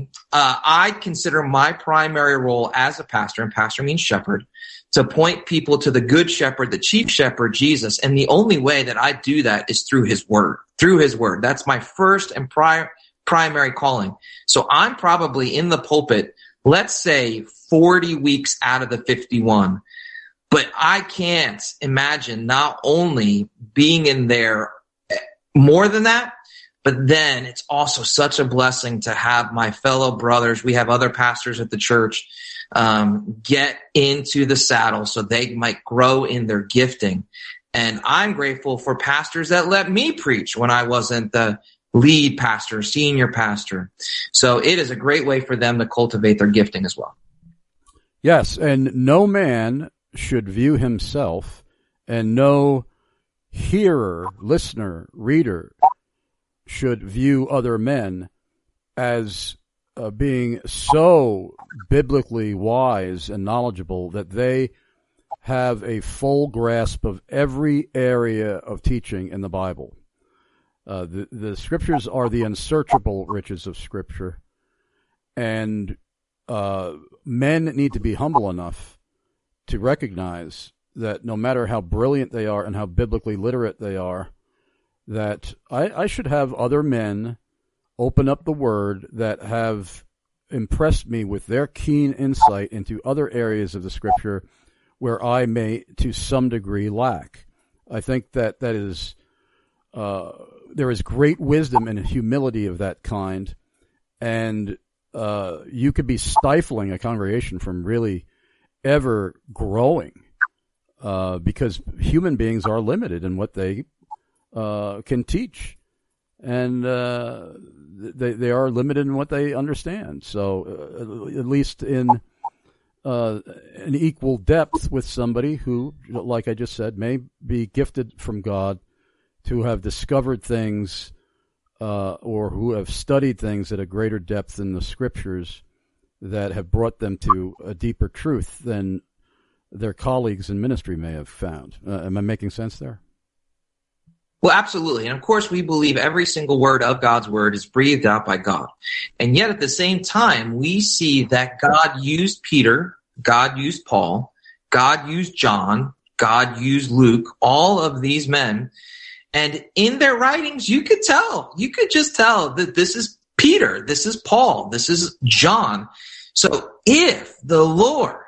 I consider my primary role as a pastor, and pastor means shepherd, to point people to the good shepherd, the chief shepherd, Jesus. And the only way that I do that is through his word. Through his word. That's my first and primary calling. So I'm probably in the pulpit, let's say 40 weeks out of the 51. But I can't imagine not only being in there more than that, but then it's also such a blessing to have my fellow brothers. We have other pastors at the church get into the saddle so they might grow in their gifting. And I'm grateful for pastors that let me preach when I wasn't the lead pastor, senior pastor. So it is a great way for them to cultivate their gifting as well. Yes, and no man should view himself, and no hearer, listener, reader should view other men as being so biblically wise and knowledgeable that they have a full grasp of every area of teaching in the Bible. The scriptures are the unsearchable riches of Scripture, and men need to be humble enough to recognize that no matter how brilliant they are and how biblically literate they are, that I should have other men open up the Word that have impressed me with their keen insight into other areas of the Scripture where I may, to some degree, lack. I think that is there is great wisdom and humility of that kind, and you could be stifling a congregation from really ever growing because human beings are limited in what they can teach, and they are limited in what they understand. So at least in an equal depth with somebody who, like I just said, may be gifted from God to have discovered things or who have studied things at a greater depth in the Scriptures that have brought them to a deeper truth than their colleagues in ministry may have found. Am I making sense there? Well, absolutely. And of course, we believe every single word of God's word is breathed out by God. And yet at the same time, we see that God used Peter, God used Paul, God used John, God used Luke, all of these men. And in their writings, you could just tell that this is Peter, this is Paul, this is John. So if the Lord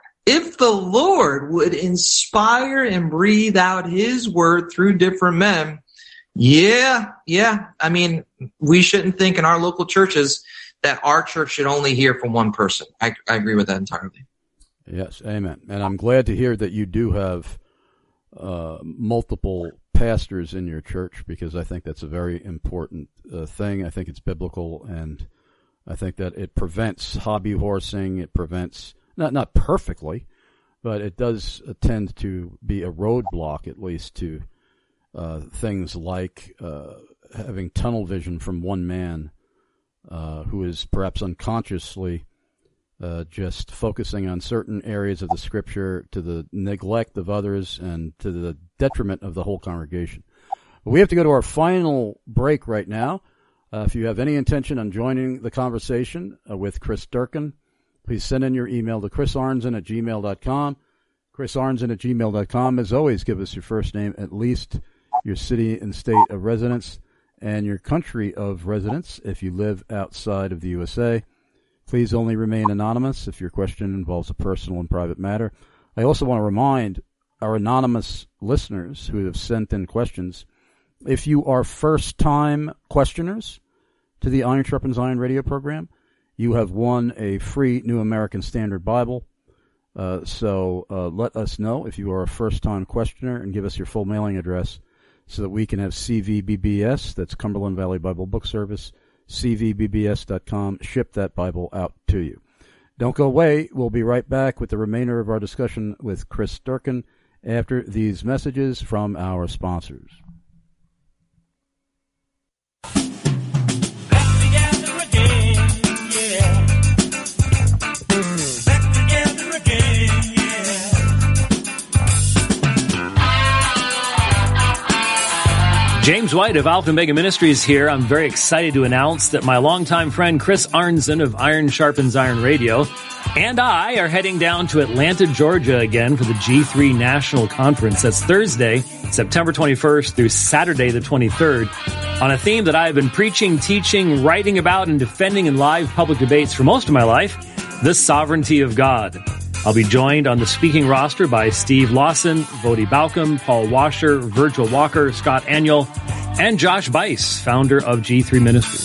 would inspire and breathe out his word through different men, yeah. I mean, we shouldn't think in our local churches that our church should only hear from one person. I agree with that entirely. Yes, amen. And I'm glad to hear that you do have multiple pastors in your church, because I think that's a very important thing. I think it's biblical, and I think that it prevents hobby horsing. It prevents, not perfectly, but it does tend to be a roadblock, at least, to things like having tunnel vision from one man who is perhaps unconsciously just focusing on certain areas of the Scripture to the neglect of others and to the detriment of the whole congregation. We have to go to our final break right now. If you have any intention on joining the conversation with Chris Durkin, please send in your email to chrisarnzen@gmail.com. chrisarnzen@gmail.com. As always, give us your first name, at least your city and state of residence, and your country of residence if you live outside of the USA. Please only remain anonymous if your question involves a personal and private matter. I also want to remind our anonymous listeners who have sent in questions, if you are first-time questioners to the Iron Sharpens Iron radio program, you have won a free New American Standard Bible. So let us know if you are a first-time questioner and give us your full mailing address so that we can have CVBBS, that's Cumberland Valley Bible Book Service, cvbbs.com, ship that Bible out to you. Don't go away. We'll be right back with the remainder of our discussion with Chris Durkin after these messages from our sponsors. James White of Alpha and Omega Ministries here. I'm very excited to announce that my longtime friend Chris Arnzen of Iron Sharpens Iron Radio and I are heading down to Atlanta, Georgia again for the G3 National Conference. That's Thursday, September 21st through Saturday the 23rd on a theme that I've been preaching, teaching, writing about, and defending in live public debates for most of my life, the sovereignty of God. I'll be joined on the speaking roster by Steve Lawson, Vodi Balcom, Paul Washer, Virgil Walker, Scott Aniol, and Josh Bice, founder of G3 Ministries.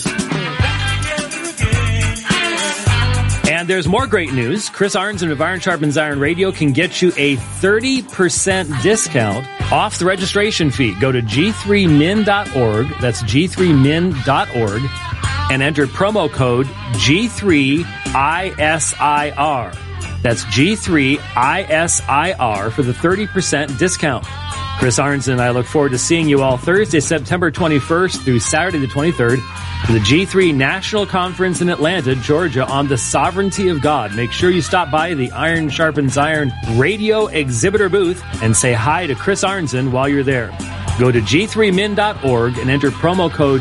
And there's more great news. Chris Arnzen of Iron Sharpens Iron Radio can get you a 30% discount off the registration fee. Go to g3min.org. That's g3min.org and enter promo code G3ISIR. That's G3ISIR for the 30% discount. Chris Arnzen and I look forward to seeing you all Thursday, September 21st through Saturday the 23rd for the G3 National Conference in Atlanta, Georgia on the sovereignty of God. Make sure you stop by the Iron Sharpens Iron radio exhibitor booth and say hi to Chris Arnzen while you're there. Go to g3min.org and enter promo code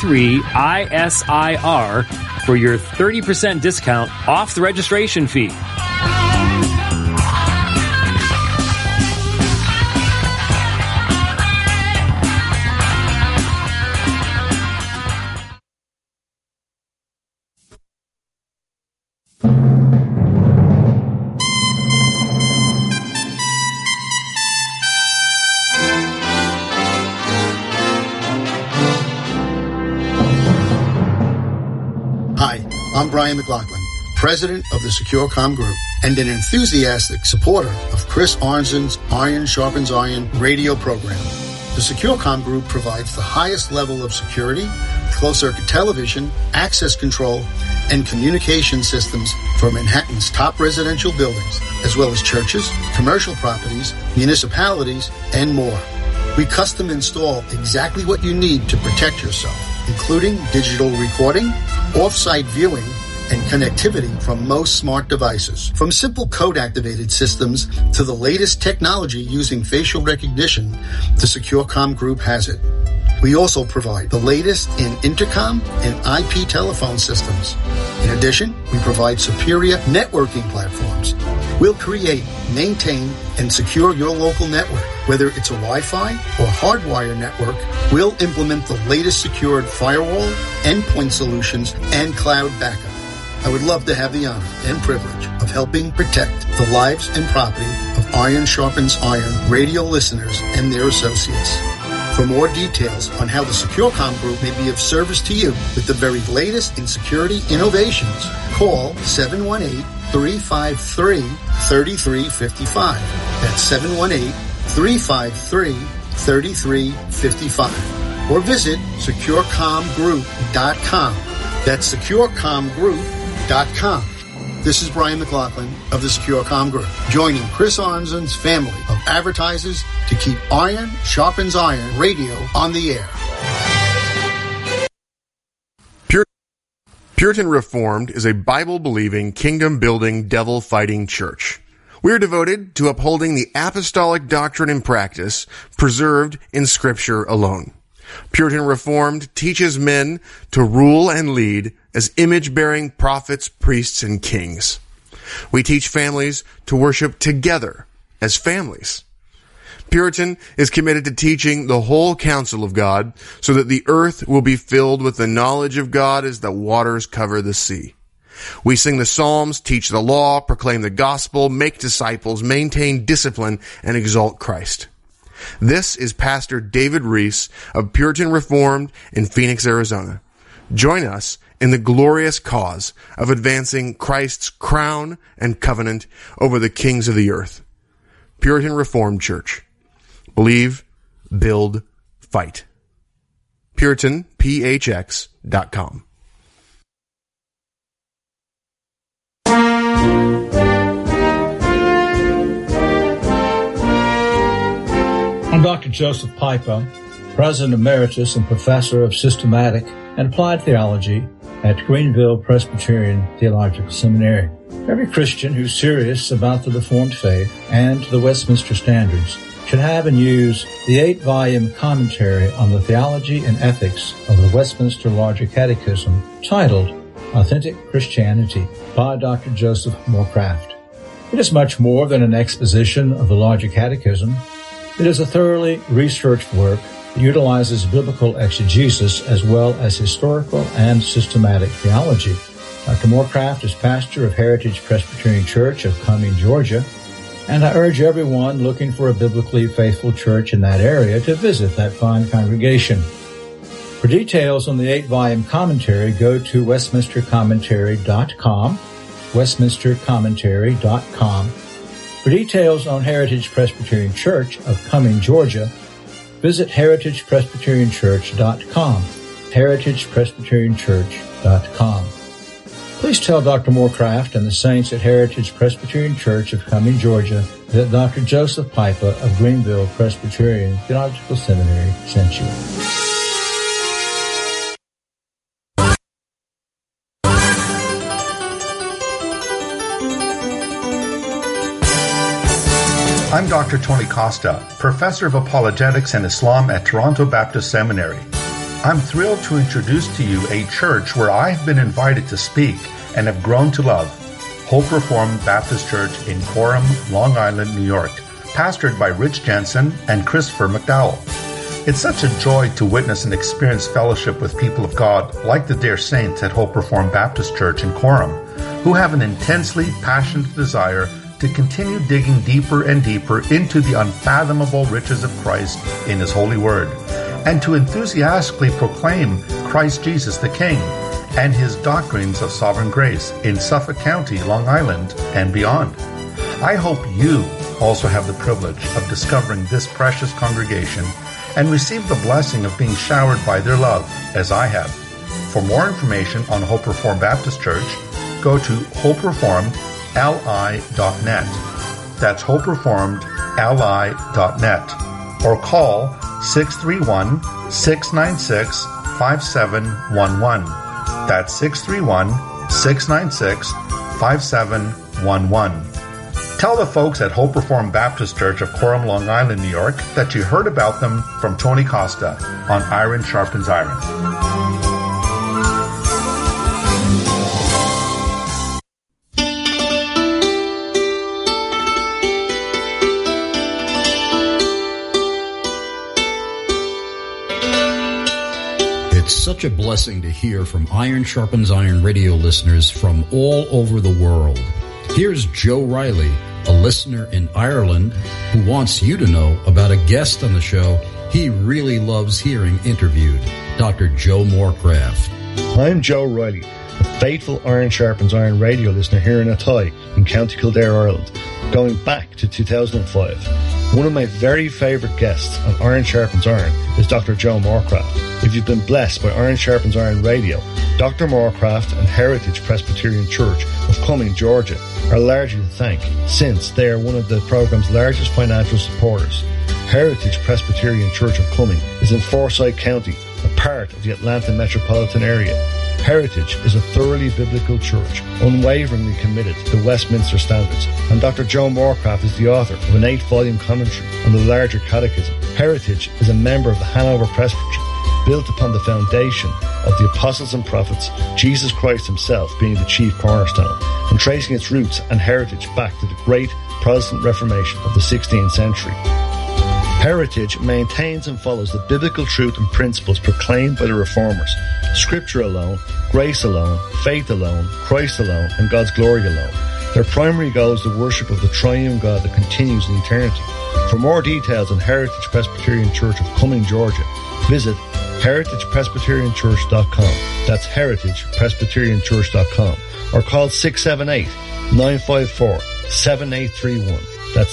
G3ISIR for your 30% discount off the registration fee. I'm Brian McLaughlin, president of the SecureCom Group and an enthusiastic supporter of Chris Arnzen's Iron Sharpens Iron radio program. The SecureCom Group provides the highest level of security, closed-circuit television, access control, and communication systems for Manhattan's top residential buildings, as well as churches, commercial properties, municipalities, and more. We custom install exactly what you need to protect yourself, including digital recording, off-site viewing, and connectivity from most smart devices. From simple code-activated systems to the latest technology using facial recognition, the SecureCom Group has it. We also provide the latest in intercom and IP telephone systems. In addition, we provide superior networking platforms. We'll create, maintain, and secure your local network. Whether it's a Wi-Fi or hardwire network, we'll implement the latest secured firewall, endpoint solutions, and cloud backup. I would love to have the honor and privilege of helping protect the lives and property of Iron Sharpens Iron radio listeners and their associates. For more details on how the SecureCom Group may be of service to you with the very latest in security innovations, call 718-353-3355. That's 718-353-3355. Or visit securecomgroup.com. That's securecomgroup.com. This is Brian McLaughlin of the SecureCom Group, joining Chris Arnzen's family of advertisers to keep Iron Sharpens Iron radio on the air. Puritan Reformed is a Bible-believing, kingdom-building, devil-fighting church. We are devoted to upholding the apostolic doctrine and practice preserved in Scripture alone. Puritan Reformed teaches men to rule and lead as image-bearing prophets, priests, and kings. We teach families to worship together as families. Puritan is committed to teaching the whole counsel of God so that the earth will be filled with the knowledge of God as the waters cover the sea. We sing the Psalms, teach the law, proclaim the gospel, make disciples, maintain discipline, and exalt Christ. This is Pastor David Reese of Puritan Reformed in Phoenix, Arizona. Join us in the glorious cause of advancing Christ's crown and covenant over the kings of the earth. Puritan Reformed Church. Believe, build, fight. PuritanPHX.com. I'm Dr. Joseph Pipa, President Emeritus and Professor of Systematic and Applied Theology at Greenville Presbyterian Theological Seminary. Every Christian who's serious about the Reformed faith and the Westminster Standards should have and use the 8-volume commentary on the theology and ethics of the Westminster Larger Catechism titled Authentic Christianity by Dr. Joseph Moorcraft. It is much more than an exposition of the Larger Catechism. It is a thoroughly researched work that utilizes biblical exegesis as well as historical and systematic theology. Dr. Moorcraft is pastor of Heritage Presbyterian Church of Cumming, Georgia, and I urge everyone looking for a biblically faithful church in that area to visit that fine congregation. For details on the 8-volume commentary, go to westminstercommentary.com, westminstercommentary.com. For details on Heritage Presbyterian Church of Cumming, Georgia, visit heritagepresbyterianchurch.com, heritagepresbyterianchurch.com. Please tell Dr. Moorcraft and the saints at Heritage Presbyterian Church of Cumming, Georgia, that Dr. Joseph Pipa of Greenville Presbyterian Theological Seminary sent you. I'm Dr. Tony Costa, Professor of Apologetics and Islam at Toronto Baptist Seminary. I'm thrilled to introduce to you a church where I've been invited to speak and have grown to love, Hope Reformed Baptist Church in Coram, Long Island, New York, pastored by Rich Jensen and Christopher McDowell. It's such a joy to witness and experience fellowship with people of God like the dear saints at Hope Reformed Baptist Church in Coram, who have an intensely passionate desire to continue digging deeper and deeper into the unfathomable riches of Christ in His holy word, and to enthusiastically proclaim Christ Jesus the King and His doctrines of sovereign grace in Suffolk County, Long Island, and beyond. I hope you also have the privilege of discovering this precious congregation and receive the blessing of being showered by their love, as I have. For more information on Hope Reformed Baptist Church, go to hopereformedli.net. That's hopereformedli.net. Or call 631-696-5711. That's 631-696-5711. Tell the folks at Hope Reformed Baptist Church of Coram, Long Island, New York, that you heard about them from Tony Costa on Iron Sharpens Iron. It's such a blessing to hear from Iron Sharpens Iron radio listeners from all over the world. Here's Joe Riley, a listener in Ireland who wants you to know about a guest on the show he really loves hearing interviewed, Dr. Joe Moorcraft. I'm Joe Riley, a faithful Iron Sharpens Iron radio listener here in Athy in County Kildare, Ireland, going back to 2005. One of my very favourite guests on Iron Sharpens Iron is Dr. Joe Moorcraft. If you've been blessed by Iron Sharpens Iron Radio, Dr. Moorcraft and Heritage Presbyterian Church of Cumming, Georgia are largely to thank, since they are one of the programme's largest financial supporters. Heritage Presbyterian Church of Cumming is in Forsyth County, a part of the Atlanta metropolitan area. Heritage is a thoroughly biblical church, unwaveringly committed to the Westminster Standards, and Dr. Joe Moorcraft is the author of an 8-volume commentary on the Larger Catechism. Heritage is a member of the Hanover Presbytery, built upon the foundation of the apostles and prophets, Jesus Christ himself being the chief cornerstone, and tracing its roots and heritage back to the great Protestant Reformation of the 16th century. Heritage maintains and follows the biblical truth and principles proclaimed by the Reformers. Scripture alone, grace alone, faith alone, Christ alone, and God's glory alone. Their primary goal is the worship of the triune God that continues in eternity. For more details on Heritage Presbyterian Church of Cumming, Georgia, visit heritagepresbyterianchurch.com. That's heritagepresbyterianchurch.com. Or call 678-954-7831. That's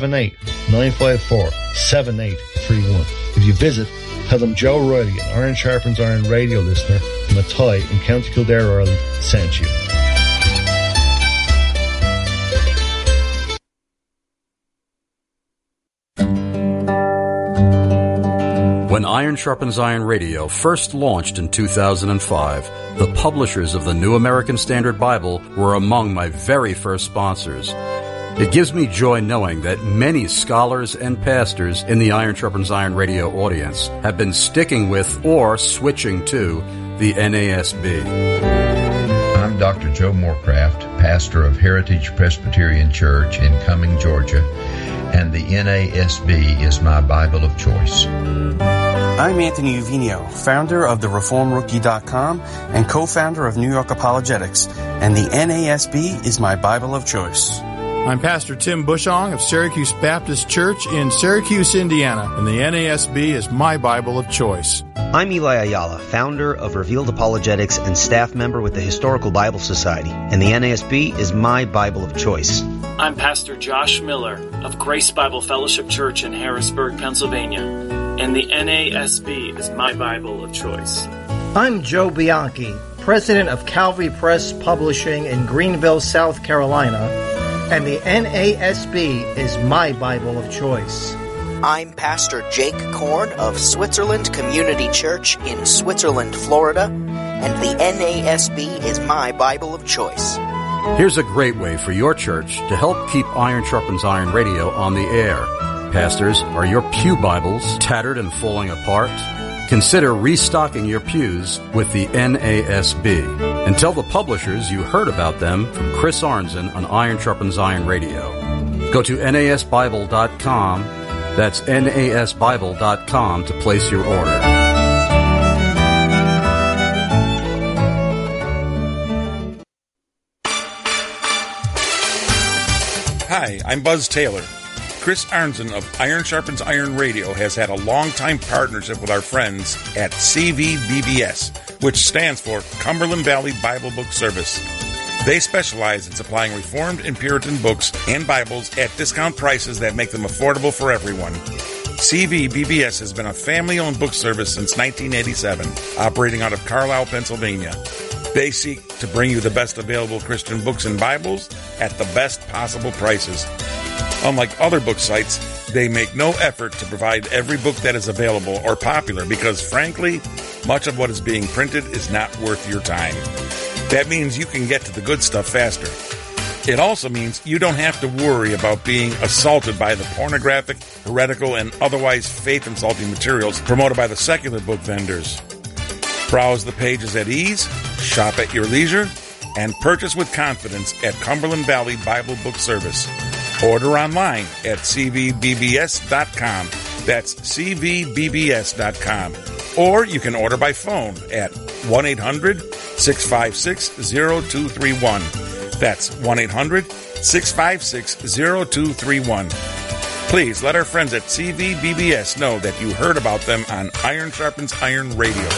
678-954-7831. If you visit, tell them Joe Riley, an Iron Sharpens Iron radio listener from Athy in County Kildare, Ireland, sent you. When Iron Sharpens Iron Radio first launched in 2005, the publishers of the New American Standard Bible were among my very first sponsors. It gives me joy knowing that many scholars and pastors in the Iron Sharpens Iron Radio audience have been sticking with or switching to the NASB. I'm Dr. Joe Morecraft, pastor of Heritage Presbyterian Church in Cumming, Georgia, and the NASB is my Bible of choice. I'm Anthony Uvinio, founder of thereformrookie.com and co-founder of New York Apologetics, and the NASB is my Bible of choice. I'm Pastor Tim Bushong of Syracuse Baptist Church in Syracuse, Indiana, and the NASB is my Bible of choice. I'm Eli Ayala, founder of Revealed Apologetics and staff member with the Historical Bible Society, and the NASB is my Bible of choice. I'm Pastor Josh Miller of Grace Bible Fellowship Church in Harrisburg, Pennsylvania, and the NASB is my Bible of choice. I'm Joe Bianchi, president of Calvary Press Publishing in Greenville, South Carolina, and the NASB is my Bible of choice. I'm Pastor Jake Korn of Switzerland Community Church in Switzerland, Florida, and the NASB is my Bible of choice. Here's a great way for your church to help keep Iron Sharpens Iron Radio on the air. Pastors, are your pew Bibles tattered and falling apart? Consider restocking your pews with the NASB. And tell the publishers you heard about them from Chris Arnzen on Iron Sharpens Iron Radio. Go to nasbible.com. That's nasbible.com to place your order. Hi, I'm Buzz Taylor. Chris Arnzen of Iron Sharpens Iron Radio has had a long-time partnership with our friends at CVBBS, which stands for Cumberland Valley Bible Book Service. They specialize in supplying Reformed and Puritan books and Bibles at discount prices that make them affordable for everyone. CVBBS has been a family-owned book service since 1987, operating out of Carlisle, Pennsylvania. They seek to bring you the best available Christian books and Bibles at the best possible prices. Unlike other book sites, they make no effort to provide every book that is available or popular because, frankly, much of what is being printed is not worth your time. That means you can get to the good stuff faster. It also means you don't have to worry about being assaulted by the pornographic, heretical, and otherwise faith-insulting materials promoted by the secular book vendors. Browse the pages at ease, shop at your leisure, and purchase with confidence at Cumberland Valley Bible Book Service. Order online at cvbbs.com. That's cvbbs.com. Or you can order by phone at 1-800-656-0231. That's 1-800-656-0231. Please let our friends at CVBBS know that you heard about them on Iron Sharpens Iron Radio.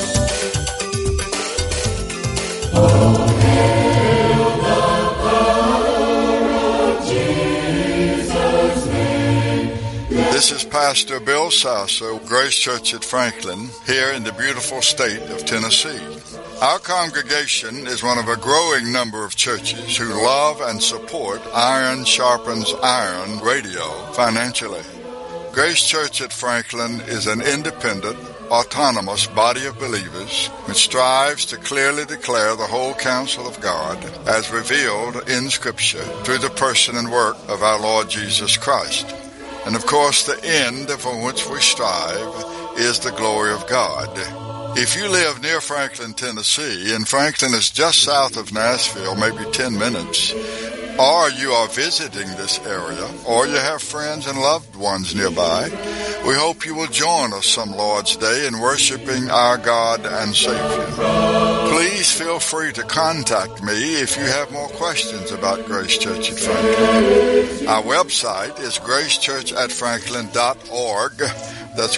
This is Pastor Bill Sasso, Grace Church at Franklin, here in the beautiful state of Tennessee. Our congregation is one of a growing number of churches who love and support Iron Sharpens Iron Radio financially. Grace Church at Franklin is an independent, autonomous body of believers which strives to clearly declare the whole counsel of God as revealed in Scripture through the person and work of our Lord Jesus Christ. And of course, the end for which we strive is the glory of God. If you live near Franklin, Tennessee, and Franklin is just south of Nashville, maybe 10 minutes, or you are visiting this area, or you have friends and loved ones nearby, we hope you will join us some Lord's Day in worshiping our God and Savior. Please feel free to contact me if you have more questions about Grace Church at Franklin. Our website is gracechurchatfranklin.org. That's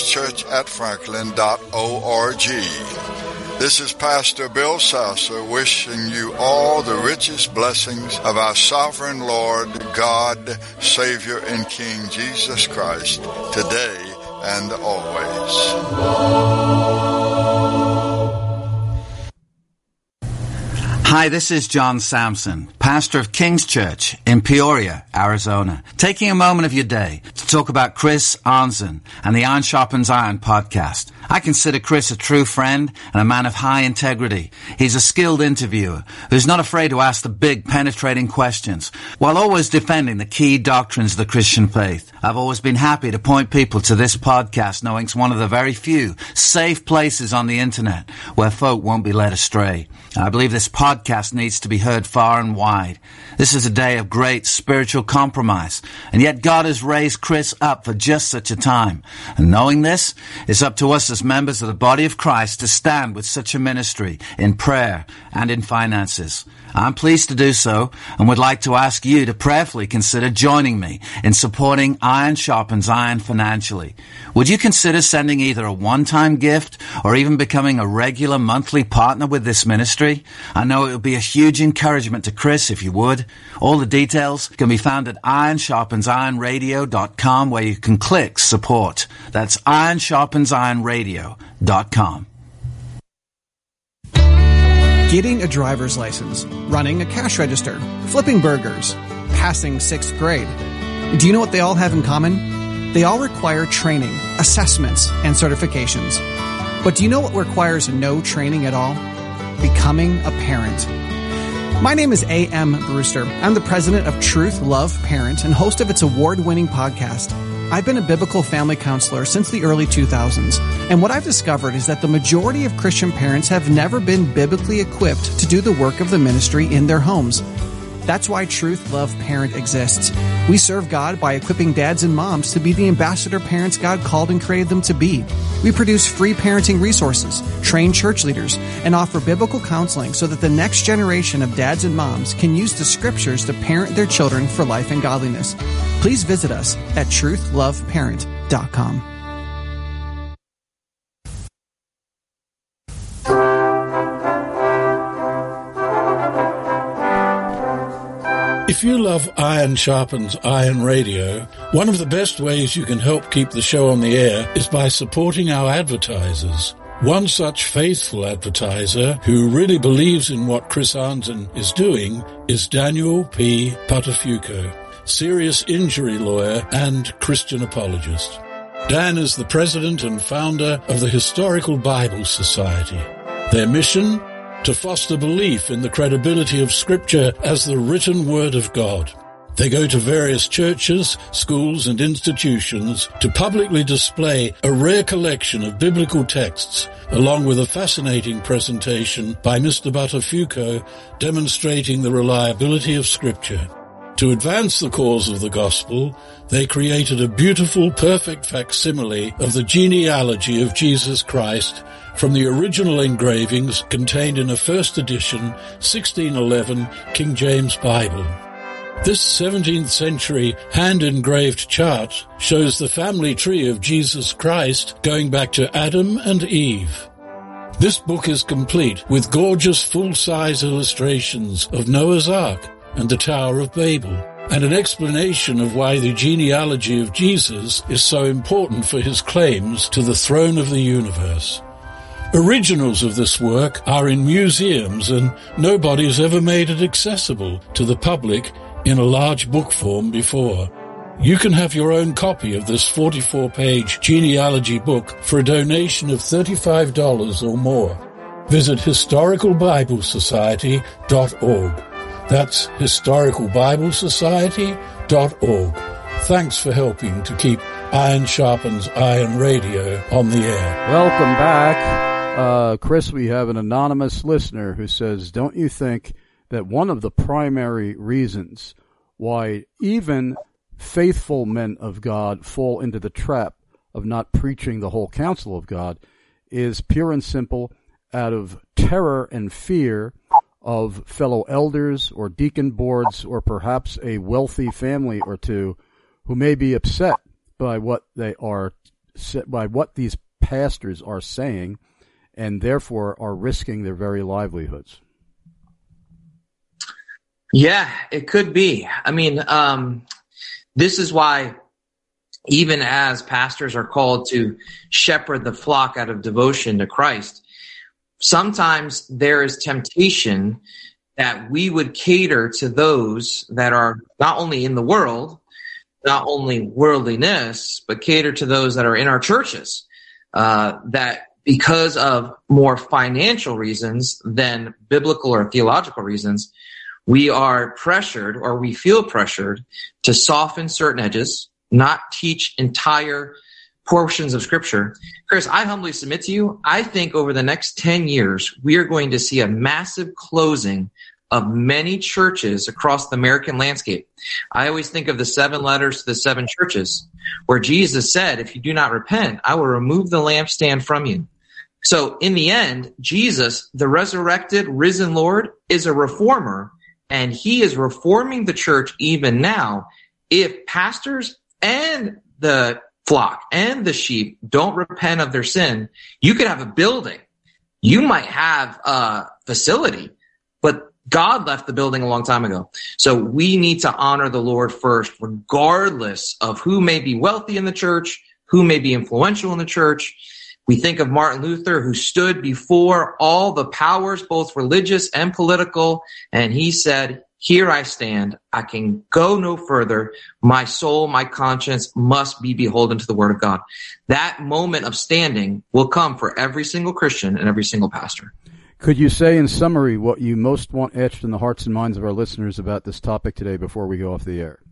gracechurchatfranklin.org. This is Pastor Bill Sasser wishing you all the richest blessings of our sovereign Lord, God, Savior, and King Jesus Christ, today and always. Hi, this is John Sampson, pastor of King's Church in Peoria, Arizona, taking a moment of your day to talk about Chris Arnzen and the Iron Sharpens Iron podcast. I consider Chris a true friend and a man of high integrity. He's a skilled interviewer who's not afraid to ask the big, penetrating questions while always defending the key doctrines of the Christian faith. I've always been happy to point people to this podcast, knowing it's one of the very few safe places on the internet where folk won't be led astray. I believe this podcast needs to be heard far and wide. This is a day of great spiritual compromise, and yet God has raised Chris up for just such a time. And knowing this, it's up to us as members of the body of Christ to stand with such a ministry in prayer and in finances. I'm pleased to do so and would like to ask you to prayerfully consider joining me in supporting Iron Sharpens Iron financially. Would you consider sending either a one-time gift or even becoming a regular monthly partner with this ministry? I know it would be a huge encouragement to Chris if you would. All the details can be found at ironsharpensironradio.com, where you can click support. That's ironsharpensironradio.com. Getting a driver's license, running a cash register, flipping burgers, passing 6th grade. Do you know what they all have in common? They all require training, assessments, and certifications. But do you know what requires no training at all? Becoming a parent. My name is A.M. Brewster. I'm the president of Truth Love Parent and host of its award-winning podcast. I've been a biblical family counselor since the early 2000s, and what I've discovered is that the majority of Christian parents have never been biblically equipped to do the work of the ministry in their homes. That's why Truth Love Parent exists. We serve God by equipping dads and moms to be the ambassador parents God called and created them to be. We produce free parenting resources, train church leaders, and offer biblical counseling so that the next generation of dads and moms can use the scriptures to parent their children for life and godliness. Please visit us at truthloveparent.com. If you love Iron Sharpens Iron Radio, one of the best ways you can help keep the show on the air is by supporting our advertisers. One such faithful advertiser who really believes in what Chris Arnzen is doing is Daniel P. Patafuco, serious injury lawyer and Christian apologist. Dan is the president and founder of the Historical Bible Society. Their mission? To foster belief in the credibility of Scripture as the written Word of God. They go to various churches, schools, and institutions to publicly display a rare collection of biblical texts, along with a fascinating presentation by Mr. Buttafuoco demonstrating the reliability of Scripture. To advance the cause of the gospel, they created a beautiful, perfect facsimile of the genealogy of Jesus Christ from the original engravings contained in a first edition 1611 King James Bible. This 17th century hand-engraved chart shows the family tree of Jesus Christ going back to Adam and Eve. This book is complete with gorgeous full-size illustrations of Noah's Ark and the Tower of Babel, and an explanation of why the genealogy of Jesus is so important for his claims to the throne of the universe. Originals of this work are in museums, and nobody has ever made it accessible to the public in a large book form before. You can have your own copy of this 44-page genealogy book for a donation of $35 or more. Visit historicalbiblesociety.org. That's historicalbiblesociety.org. Thanks for helping to keep Iron Sharpens Iron Radio on the air. Welcome back. Chris, we have an anonymous listener who says, don't you think that one of the primary reasons why even faithful men of God fall into the trap of not preaching the whole counsel of God is pure and simple out of terror and fear of fellow elders or deacon boards or perhaps a wealthy family or two who may be upset by what these pastors are saying and therefore are risking their very livelihoods. Yeah, it could be. I mean, this is why even as pastors are called to shepherd the flock out of devotion to Christ, sometimes there is temptation that we would cater to those that are not only in the world, not only worldliness, but cater to those that are in our churches, that because of more financial reasons than biblical or theological reasons, we are pressured or we feel pressured to soften certain edges, not teach entire portions of Scripture. Chris, I humbly submit to you, I think over the next 10 years, we are going to see a massive closing of many churches across the American landscape. I always think of the 7 letters to the 7 churches, where Jesus said, if you do not repent, I will remove the lampstand from you. So in the end, Jesus, the resurrected, risen Lord, is a reformer, and he is reforming the church even now. If pastors and the flock and the sheep don't repent of their sin, you could have a building. You might have a facility, but God left the building a long time ago. So we need to honor the Lord first, regardless of who may be wealthy in the church, who may be influential in the church. We think of Martin Luther, who stood before all the powers, both religious and political, and he said, here I stand. I can go no further. My soul, my conscience must be beholden to the word of God. That moment of standing will come for every single Christian and every single pastor. Could you say in summary what you most want etched in the hearts and minds of our listeners about this topic today before we go off the air?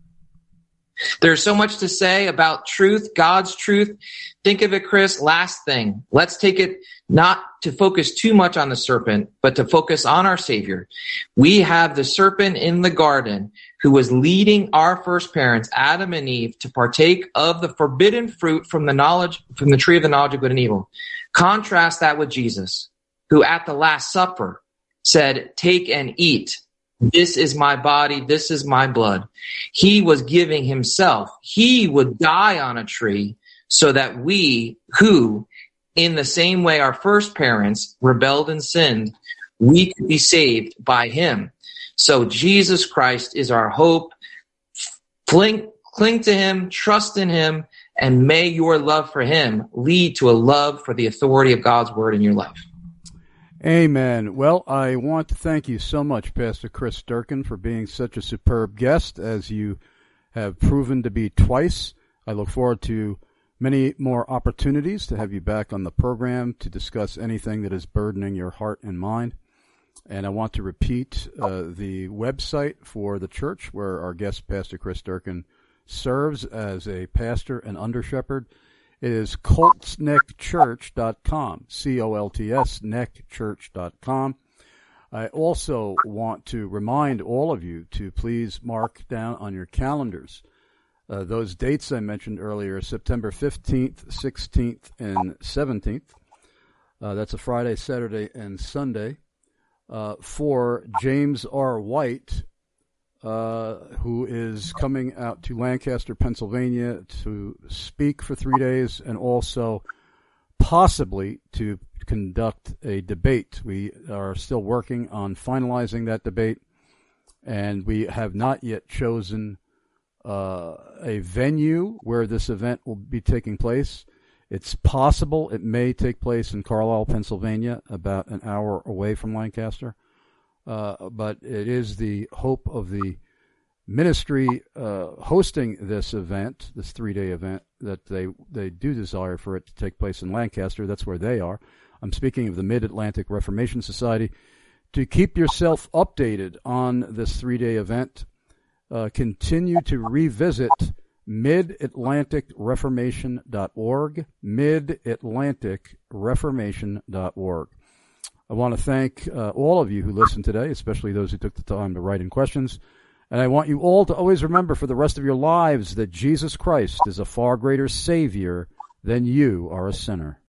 There's so much to say about truth, God's truth. Think of it, Chris. Last thing. Let's take it not to focus too much on the serpent, but to focus on our Savior. We have the serpent in the garden who was leading our first parents, Adam and Eve, to partake of the forbidden fruit from the tree of the knowledge of good and evil. Contrast that with Jesus, who at the Last Supper said, take and eat. This is my body. This is my blood. He was giving himself. He would die on a tree so that we, who in the same way our first parents rebelled and sinned, we could be saved by him. So Jesus Christ is our hope. Cling to him, trust in him, and may your love for him lead to a love for the authority of God's word in your life. Amen. Well, I want to thank you so much, Pastor Chris Durkin, for being such a superb guest, as you have proven to be twice. I look forward to many more opportunities to have you back on the program to discuss anything that is burdening your heart and mind. And I want to repeat the website for the church where our guest, Pastor Chris Durkin, serves as a pastor and under-shepherd. It is coltsneckchurch.com, C-O-L-T-S, neckchurch.com. I also want to remind all of you to please mark down on your calendars those dates I mentioned earlier, September 15th, 16th, and 17th. That's a Friday, Saturday, and Sunday for James R. White, who is coming out to Lancaster, Pennsylvania to speak for 3 days and also possibly to conduct a debate. We are still working on finalizing that debate, and we have not yet chosen a venue where this event will be taking place. It's possible it may take place in Carlisle, Pennsylvania, about an hour away from Lancaster. But it is the hope of the ministry hosting this event, this 3-day event, that they do desire for it to take place in Lancaster. That's where they are. I'm speaking of the Mid-Atlantic Reformation Society. To keep yourself updated on this 3-day event, continue to revisit midatlanticreformation.org, midatlanticreformation.org. I want to thank all of you who listened today, especially those who took the time to write in questions. And I want you all to always remember for the rest of your lives that Jesus Christ is a far greater Savior than you are a sinner.